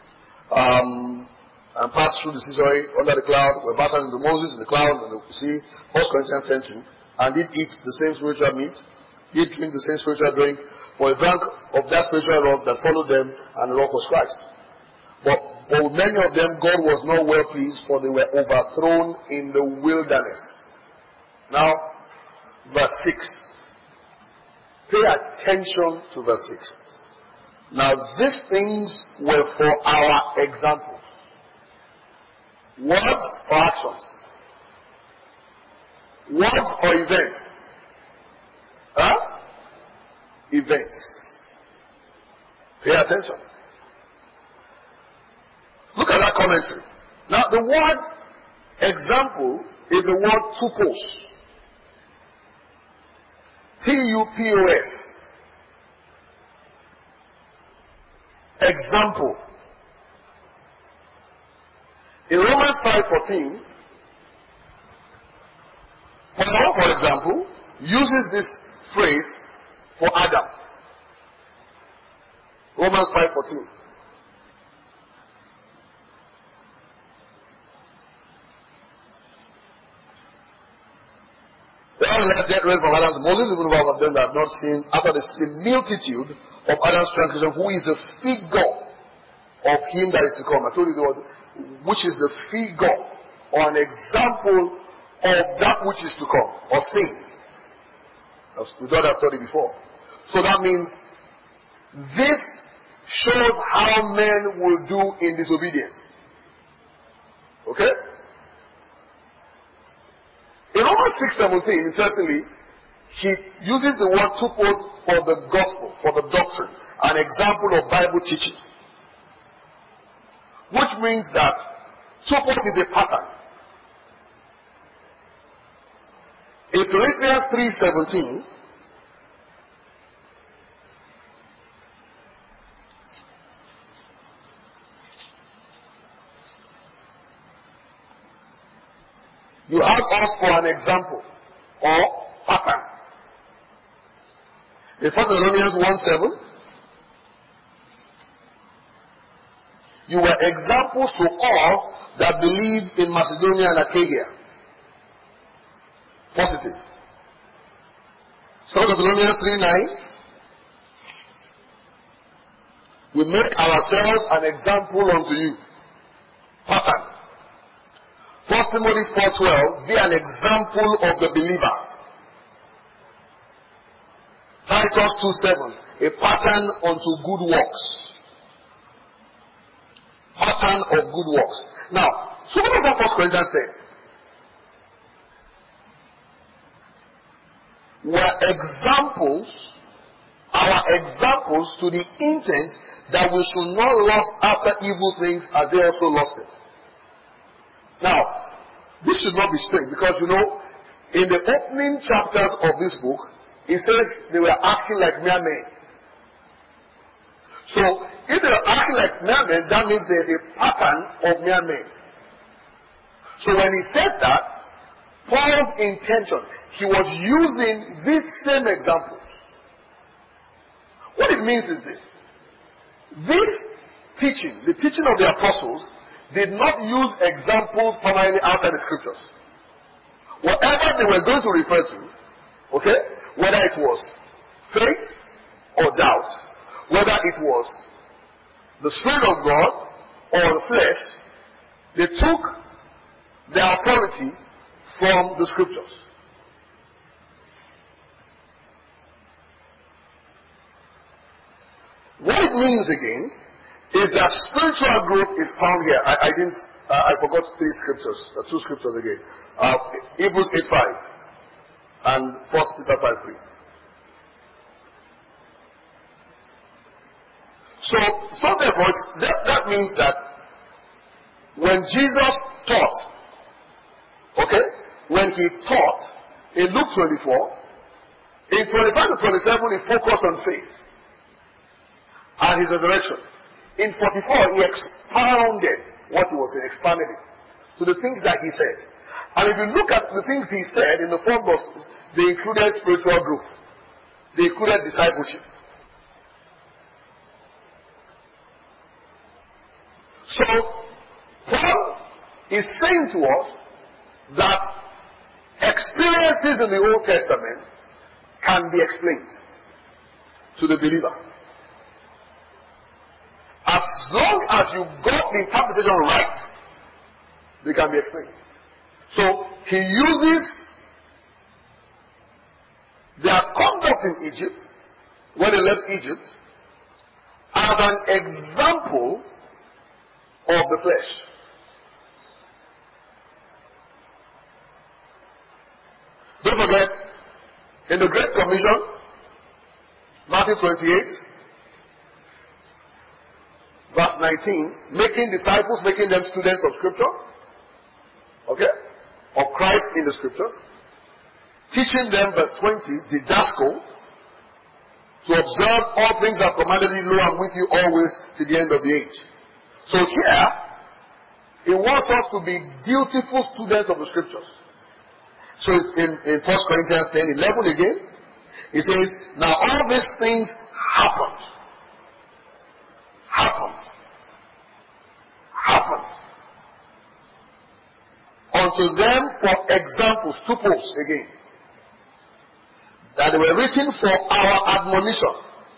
and passed through the sea, under the cloud, were baptized into Moses in the cloud and the sea. 1 Corinthians 10:2, and did eat the same spiritual meat, did drink the same spiritual drink, for they drank of that spiritual rock that followed them, and the rock was Christ. But many of them God was not well pleased, for they were overthrown in the wilderness. Now, verse 6. Pay attention to verse 6. Now, these things were for our example. Words or actions? Words or events? Events. Pay attention. Look at that commentary. Now, the word example is the word tupos. Tupos. Example. In Romans 5:14, Paul, for example, uses this phrase for Adam. Romans 5:14. Let's get rid from Adam. Moses is one of them that have not seen after the similitude of Adam's transgression, who is the figure of him that is to come. I told you the word, which is the figure or an example of that which is to come, or sin. We've done that study before. So that means this shows how men will do in disobedience. Okay? In Romans 6:17, interestingly, he uses the word tupos for the gospel, for the doctrine, an example of Bible teaching. Which means that tupos is a pattern. In Philippians 3:17, you have us for an example or pattern. In 1 Thessalonians 1:7, you were examples to all that believed in Macedonia and Achaia. Positive. 2 Thessalonians 3:9, we make ourselves an example unto you. Pattern. 1 Timothy 4:12, be an example of the believers. Titus 2:7, a pattern unto good works. Pattern of good works. Now, so what does that 1 Corinthians say? We're examples, our examples to the intent that we should not lust after evil things as they also lusted. Now, this should not be strange because in the opening chapters of this book, it says they were acting like mere men. So, if they are acting like mere men, that means there's a pattern of mere men. So when he said that, Paul's intention, he was using these same examples. What it means is this. This teaching, the teaching of the apostles, did not use examples primarily outside the scriptures. Whatever they were going to refer to, okay, whether it was faith or doubt, whether it was the Spirit of God or the flesh, They took their authority from the scriptures. What it means again is that spiritual growth is found here. I forgot two scriptures again. Hebrews 8:5 and 1 Peter 5:3. So therefore, that means that when Jesus taught, when he taught in Luke 24, in 25 to 27 he focused on faith and his resurrection. In 44 he expounded what he was saying, expanded it to the things that he said. And if you look at the things he said in the four Gospels, they included spiritual growth, they included discipleship. So Paul is saying to us that experiences in the Old Testament can be explained to the believer. As long as you got the interpretation right, they can be explained. So he uses their conduct in Egypt, when they left Egypt, as an example of the flesh. Don't forget, in the Great Commission, Matthew 28, verse 19, making disciples, making them students of Scripture, of Christ in the Scriptures, teaching them, verse 20, didasko, to observe all things I've commanded you, lo, I'm with you always to the end of the age. So here, he wants us to be dutiful students of the Scriptures. So in 1 Corinthians 10:11 again, he says, now all these things happened unto them for examples, tupos again, that they were written for our admonition.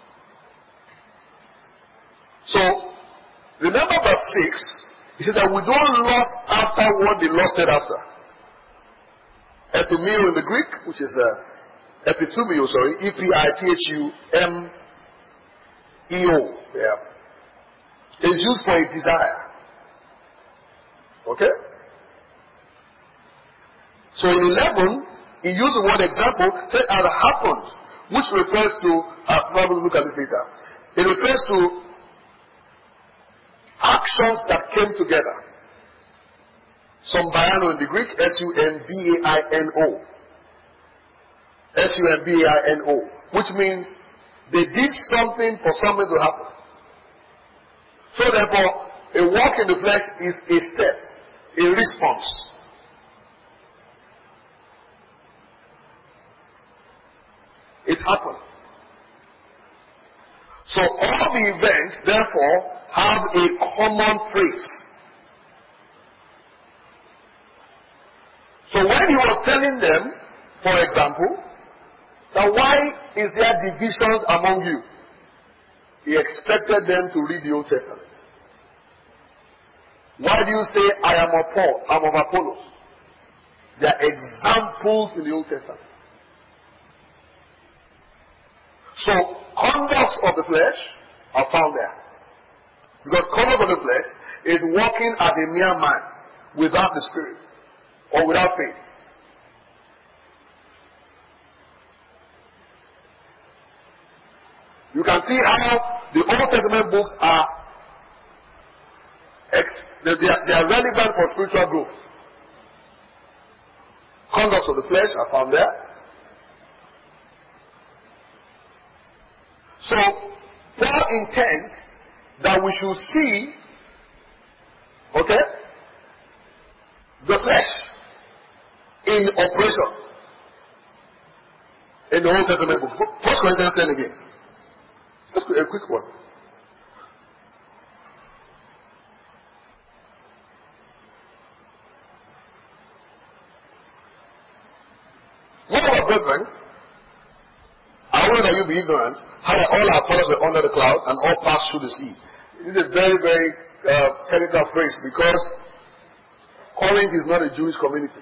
So remember verse 6, he said that we don't lust after what they lusted after. Epithumio in the Greek, which is epithumio, E-P-I-T-H-U-M-E-O, is used for a desire. So in 11, he used the word example, said had happened, which refers to, probably look at this later. It refers to actions that came together. Sumbaino in the Greek, S-U-M-B-A-I-N-O. S-U-M-B-A-I-N-O. Which means they did something for something to happen. So therefore, a walk in the flesh is a step, a response. It happened. So all the events, therefore, have a common phrase. So when he was telling them, for example, that why is there divisions among you? He expected them to read the Old Testament. Why do you say, I am of Paul, I am of Apollos? They are examples in the Old Testament. So, conducts of the flesh are found there. Because conduct of the flesh is walking as a mere man without the Spirit or without faith. You can see how the Old Testament books are they are relevant for spiritual growth. Conducts of the flesh are found there. So, Paul intends that we should see, the flesh in operation in the Old Testament book. 1 Corinthians 10 again. Just a quick one. Moreover, brethren, I will that you be ignorant, how that all our fathers were under the cloud and all passed through the sea. This is a very, very technical phrase because Corinth is not a Jewish community.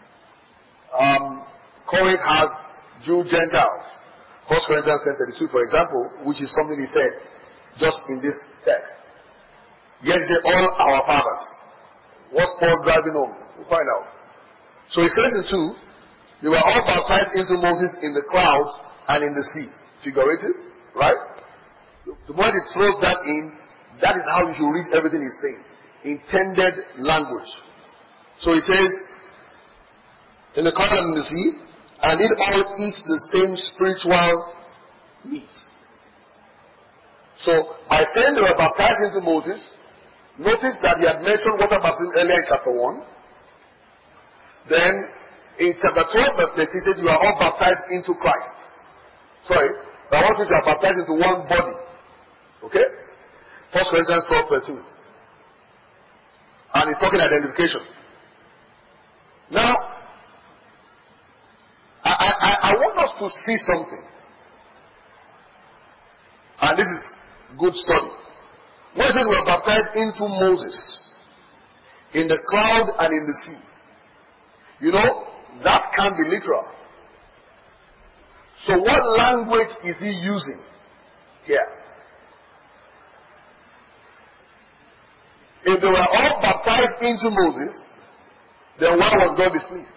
Corinth has Jew Gentiles. 1 Corinthians 10:32, for example, which is something he said just in this text. Yes, he said, all our fathers. What's Paul driving home? We'll find out. So he says in 2, they were all baptized into Moses in the clouds and in the sea. Figurative, right? The moment he throws that in, that is how you should read everything he's saying. Intended language. So he says, in the clouds and in the sea, and it all eats the same spiritual meat. So, by saying they were baptized into Moses, notice that he had mentioned water baptism earlier in chapter 1. Then, in chapter 12, verse 30, he said, you are all baptized into Christ. Sorry, I want you to are baptized into one body. Okay? 1 Corinthians 12:13. And he's talking identification. Now, I want us to see something. And this is good study. When it says we are baptized into Moses, in the cloud and in the sea, you know, that can be literal. So what language is he using here? If they were all baptized into Moses, then why was God displeased?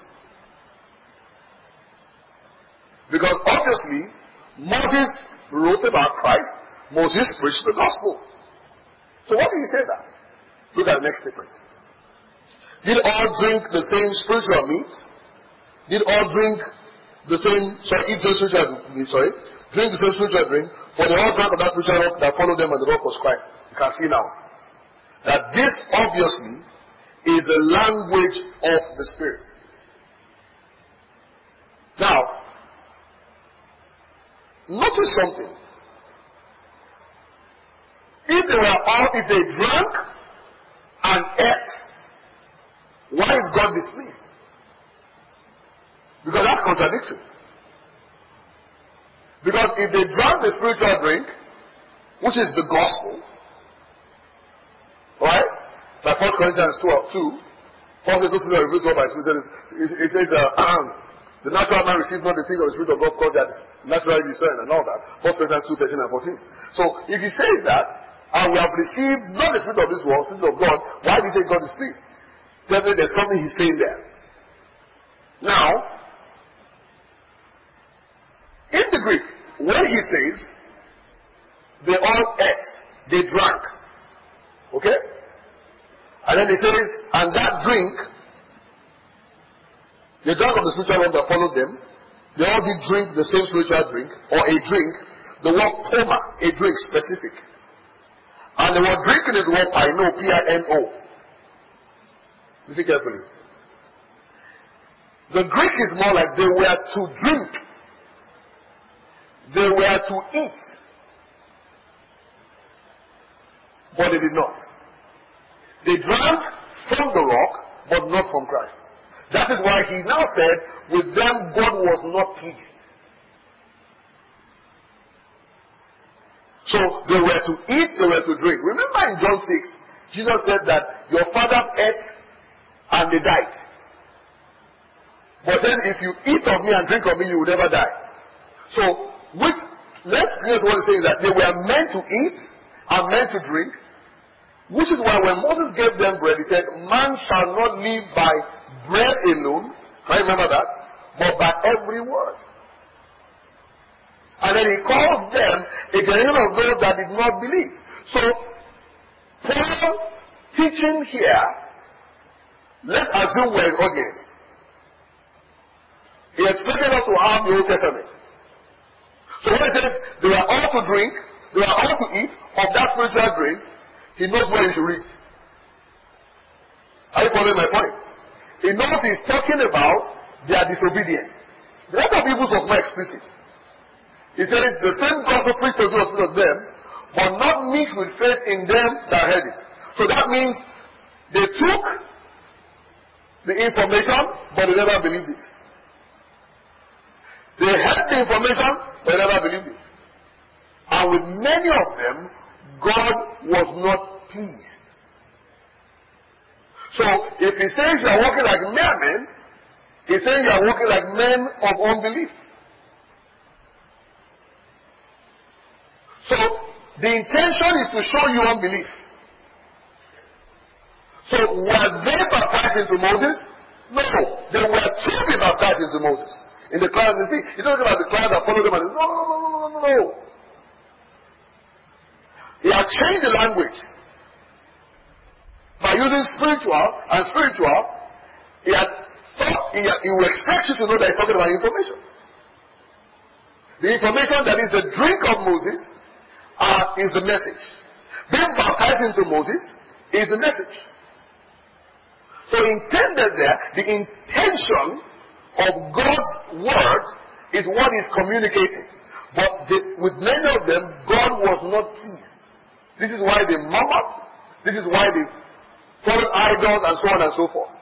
Because obviously, Moses wrote about Christ, Moses preached the gospel. So what did he say that? Look at the next statement. Did all drink the same spiritual meat? Did all drink the same, eat the spiritual meat, drink the same spiritual drink? For they all drank of that spiritual rock that followed them, and the rock was Christ. You can see now that this obviously is the language of the Spirit. Now, notice something. If they drank and ate, why is God displeased? Because that's contradiction. Because if they drank the spiritual drink, which is the gospel, right? Like 1 Corinthians 2, Paul says, those who are revealed by the Spirit, it says, the natural man receives not the things of the Spirit of God because they are naturally discerned and all that. 1 Corinthians 2:13 and 14. So, if he says that, and we have received not the Spirit of this world, the Spirit of God, why did he say God is pleased? Definitely there's something he's saying there. Now, in the Greek, when he says, they all ate, they drank. Okay? And then he says, and that drink, they drank of the spiritual one that followed them. They all did drink the same spiritual drink, or a drink. The word poma, a drink specific. And the word drinking is the word pino, P-I-N-O. Listen carefully. The Greek is more like they were to drink. They were to eat. But they did not. They drank from the rock, but not from Christ. That is why he now said, with them God was not pleased. So they were to eat, they were to drink. Remember in John 6, Jesus said that your father ate and they died. But then if you eat of me and drink of me, you will never die. So, let's what he's saying is that they were meant to eat and meant to drink, which is why when Moses gave them bread, he said, man shall not live by bread alone, can you remember that? But by every word. And then he calls them a generation of those that did not believe. So, Paul teaching here, let's assume we're an audience. He expected us to have the Old Testament. So when he says they were all to drink, they were all to eat of that spiritual drink, he knows where he should read. Are you following my point? He knows he's talking about their disobedience. The rest of Hebrews was more explicit. He says the same gospel preached to them, but not mixed with faith in them that heard it. So that means they took the information, but they never believed it. They heard the information, but they never believed it. And with many of them, God was not pleased. So if he says you are walking like mere men, he's saying you are walking like men of unbelief. So the intention is to show you unbelief. So were they baptized into Moses? No. They were to be baptized into Moses. In the cloud, you see, you're talking about the cloud that followed them and no. He had changed the language. By using spiritual and spiritual, he will expect you to know that he's talking about information. The information that is the drink of Moses is the message. Being baptized into Moses is the message. So intended there, the intention of God's word is what is communicating. But with many of them, God was not pleased. This is why they murmured. This is why they followed idols and so on and so forth.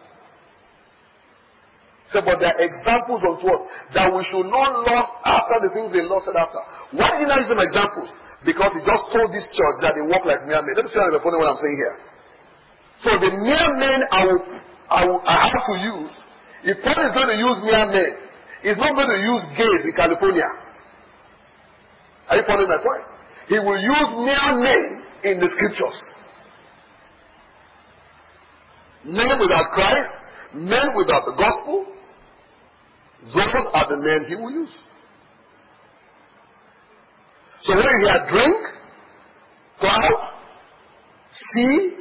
So, but there are examples unto us that we should not love after the things they lusted after. Why did I use some examples? Because he just told this church that they walk like mere men. Let me see what I'm saying here. So the mere men I have to use, if Paul is going to use mere men, he's not going to use gays in California. Are you following my point? He will use mere men in the scriptures. Men without Christ, men without the gospel, those are the men he will use. So when you hear drink, cloud, sea,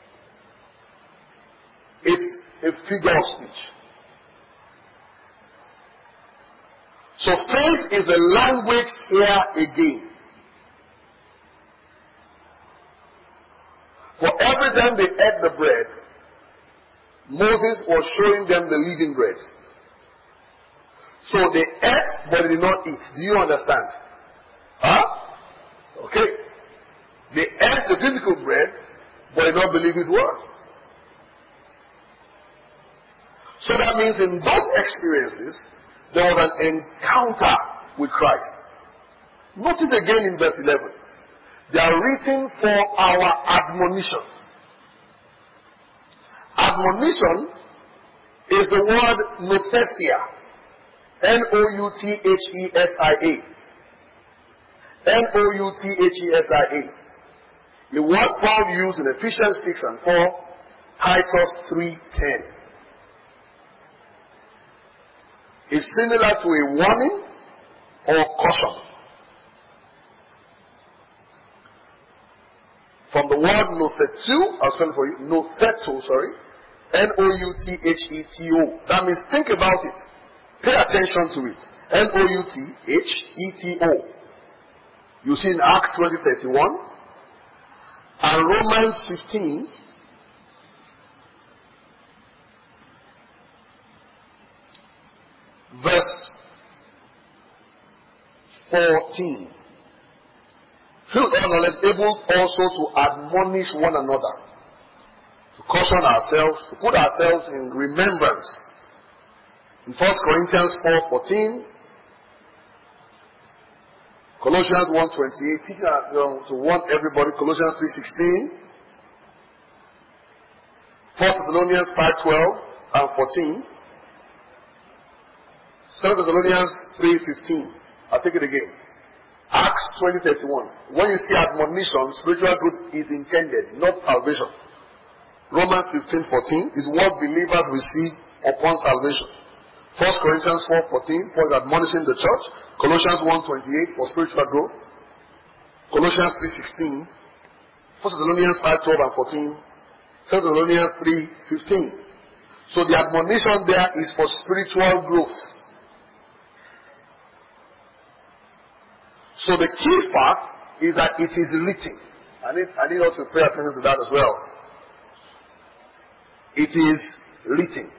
it's a figure of speech. So faith is the language here again. For every time they ate the bread, Moses was showing them the living bread. So they ate, but they did not eat. Do you understand? Huh? Okay. They ate the physical bread, but did not believe his words. So that means in those experiences, there was an encounter with Christ. Notice again in verse 11. They are written for our admonition. Admonition is the word nouthesia. Nouthesia. Nouthesia. The word Paul used in Ephesians 6 and 4, Titus 3:10. Is similar to a warning or caution. From the word noutheto, I'll spell it for you, noutheto, sorry, Noutheto. That means think about it. Pay attention to it. Noutheto. You see in Acts 20:31 and Romans 15. Verse 14. Filled with knowledge, able also to admonish one another, to caution ourselves, to put ourselves in remembrance. In 1 Corinthians 4:14, Colossians 1:28, teaching to warn everybody, Colossians 3:16, 1 Thessalonians 5:12 and 14, 2 Thessalonians 3:15. I'll take it again. Acts 20:31. When you see admonition, spiritual growth is intended, not salvation. Romans 15:14 is what believers receive upon salvation. 1 Corinthians 4:14, Paul is admonishing the church. Colossians 1:28 for spiritual growth. Colossians 3:16. 1 Thessalonians 5:12 and 14. 2 Thessalonians 3:15. So the admonition there is for spiritual growth. So the key fact is that it is written. I need us to pay attention to that as well. It is written.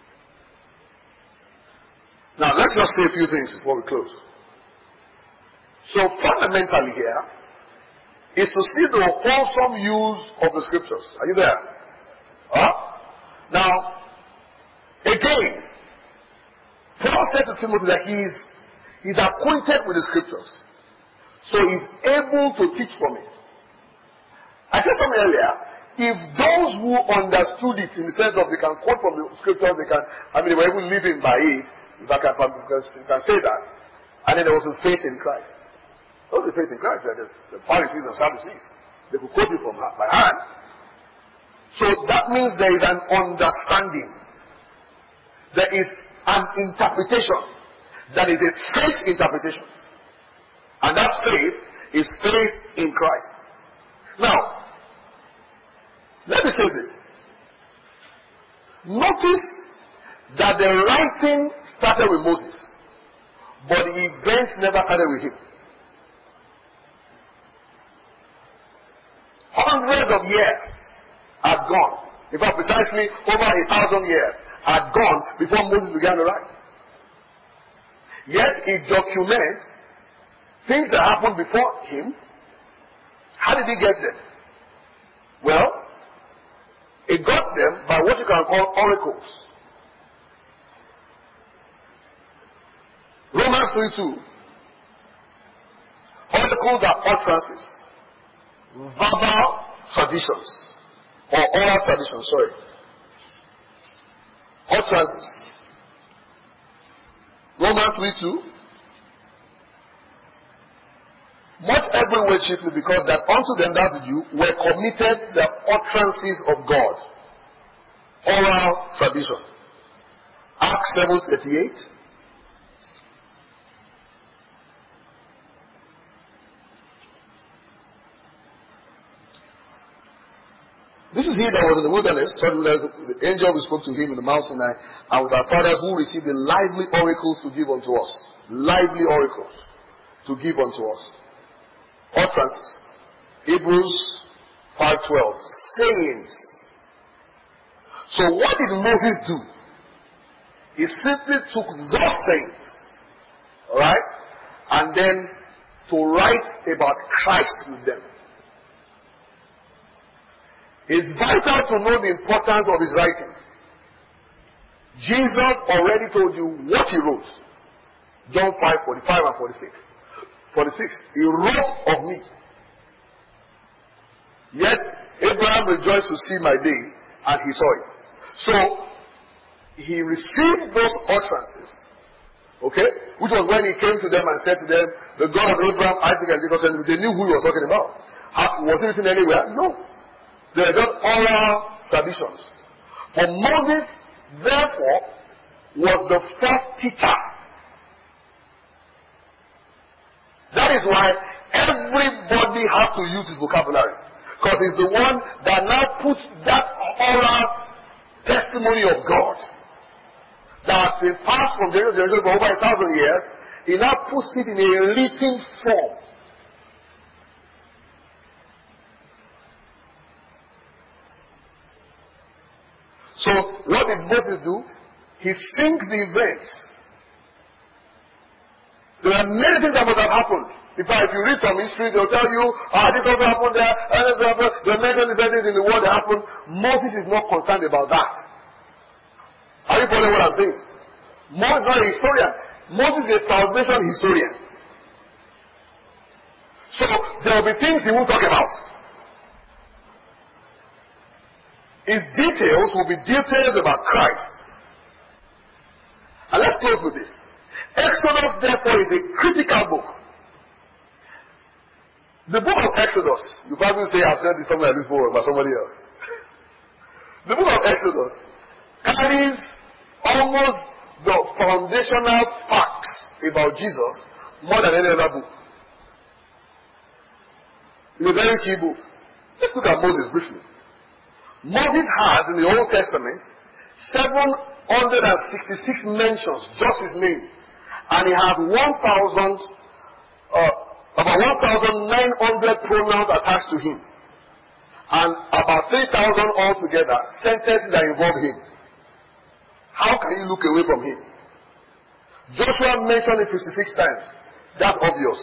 Now let's just say a few things before we close. So fundamentally here is to see the wholesome use of the scriptures. Are you there? Huh? Now, again, Paul said to Timothy that he's acquainted with the scriptures. So he's able to teach from it. I said something earlier. if those who understood it in the sense of they can quote from the scriptures, they were even living by it, if I can, because you can say that, and then there was a faith in Christ. There was a faith in Christ. The Pharisees and Sadducees, they could quote it by hand. So that means there is an understanding. There is an interpretation. That is a faith interpretation. And that faith is faith in Christ. Now, let me say this. Notice that the writing started with Moses, but the event never started with him. Hundreds of years had gone. In fact, precisely over 1,000 years had gone before Moses began to write. Yet it documents things that happened before him. How did he get them? Well, he got them by what you can call oracles. Romans 3:2. Oracles are utterances, verbal traditions, or oral traditions, sorry. Utterances. Romans 3:2. Much everywhere chiefly because that unto them that are Jew were committed the utterances of God. Oral tradition. Acts 7:38. This is he that was in the wilderness, the angel who spoke to him in the Mount Sinai, and with our fathers who received the lively oracles to give unto us. Lively oracles to give unto us. Utterances. Hebrews 5:12. Sayings. So what did Moses do? He simply took those sayings, alright, and then to write about Christ with them. It's vital to know the importance of his writing. Jesus already told you what he wrote. John 5:45 and 46. 46. He wrote of me. Yet Abraham rejoiced to see my day, and he saw it. So he received those utterances, okay, which was when he came to them and said to them, the God of Abraham, Isaac, and Jacob, and they knew who he was talking about. Was it written anywhere? No. They were just oral traditions. But Moses, therefore, was the first teacher. That is why everybody had to use his vocabulary. Because he's the one that now puts that oral testimony of God that has been passed from generation to generation for over 1,000 years. He now puts it in a written form. So what did Moses do? He sings the events. There are many things that must have happened. In fact, if you read from history, they'll tell you, this also happened there, and this happened. There are many events in the world that happened. Moses is not concerned about that. Are you following what I'm saying? Moses is not a historian. Moses is a salvation historian. So there will be things he won't talk about. His details will be details about Christ. And let's close with this. Exodus, therefore, is a critical book. The book of Exodus, you probably say I've said this somewhere in this book by somebody else. The book of Exodus carries almost the foundational facts about Jesus more than any other book. It's a very key book. Let's look at Moses briefly. Moses has in the Old Testament 766 mentions, just his name. And he has about 1,900 pronouns attached to him. And about 3,000 altogether, sentences that involve him. How can you look away from him? Joshua mentioned it 56 times. That's obvious.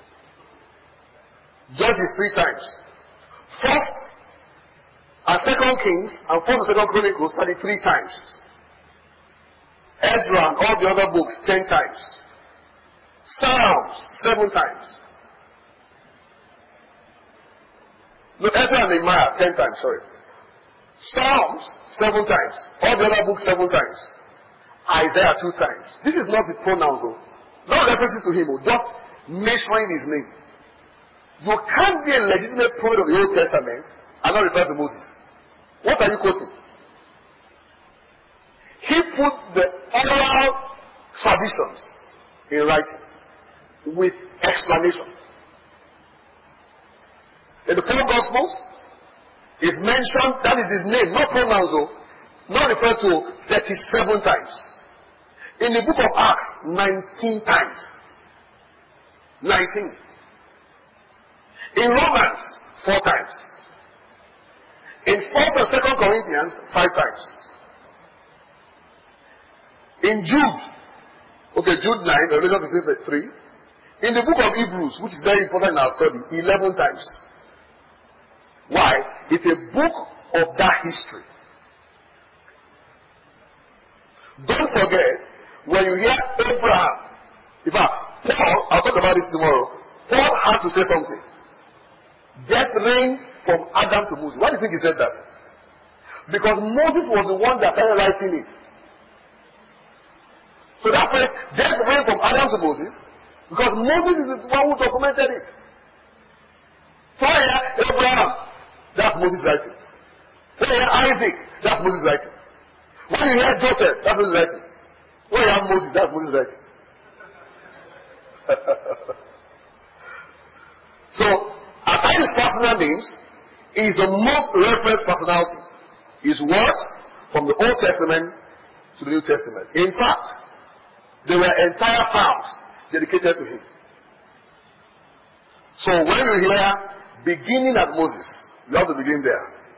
Judges 3 times. First and Second Kings and First and Second Chronicles 33 times. Ezra and all the other books 10 times. Psalms 7 times. No, Ezra and Nehemiah 10 times, sorry. Psalms 7 times. All the other books 7 times. Isaiah 2 times. This is not the pronouns though. Not references to him, just mentioning his name. You can't be a legitimate prophet of the Old Testament and not refer to Moses. What are you quoting? He put the oral traditions in writing with explanation. In the 4 Gospels, is mentioned, that is his name, not pronouns though, not referred to 37 times. In the book of Acts, 19 times. 19. In Romans, 4 times. In 1st and 2nd Corinthians, 5 times. In Jude, Jude 9, Revelation 3. In the book of Hebrews, which is very important in our study, 11 times. Why? It's a book of that history. Don't forget, when you hear Abraham, in fact, Paul, I'll talk about this tomorrow, Paul had to say something. Death reigned from Adam to Moses. Why do you think he said that? Because Moses was the one that started writing it. So that way, death reigned from Adam to Moses, because Moses is the one who documented it. So here, Abraham, that's Moses writing. When you hear Isaac, that's Moses writing. When you hear Joseph, that's Moses writing. When you hear Moses, that's Moses writing. So, aside his personal names, he is the most referenced personality. His words from the Old Testament to the New Testament. In fact, there were entire psalms dedicated to him. So when you hear beginning at Moses, you have to begin there.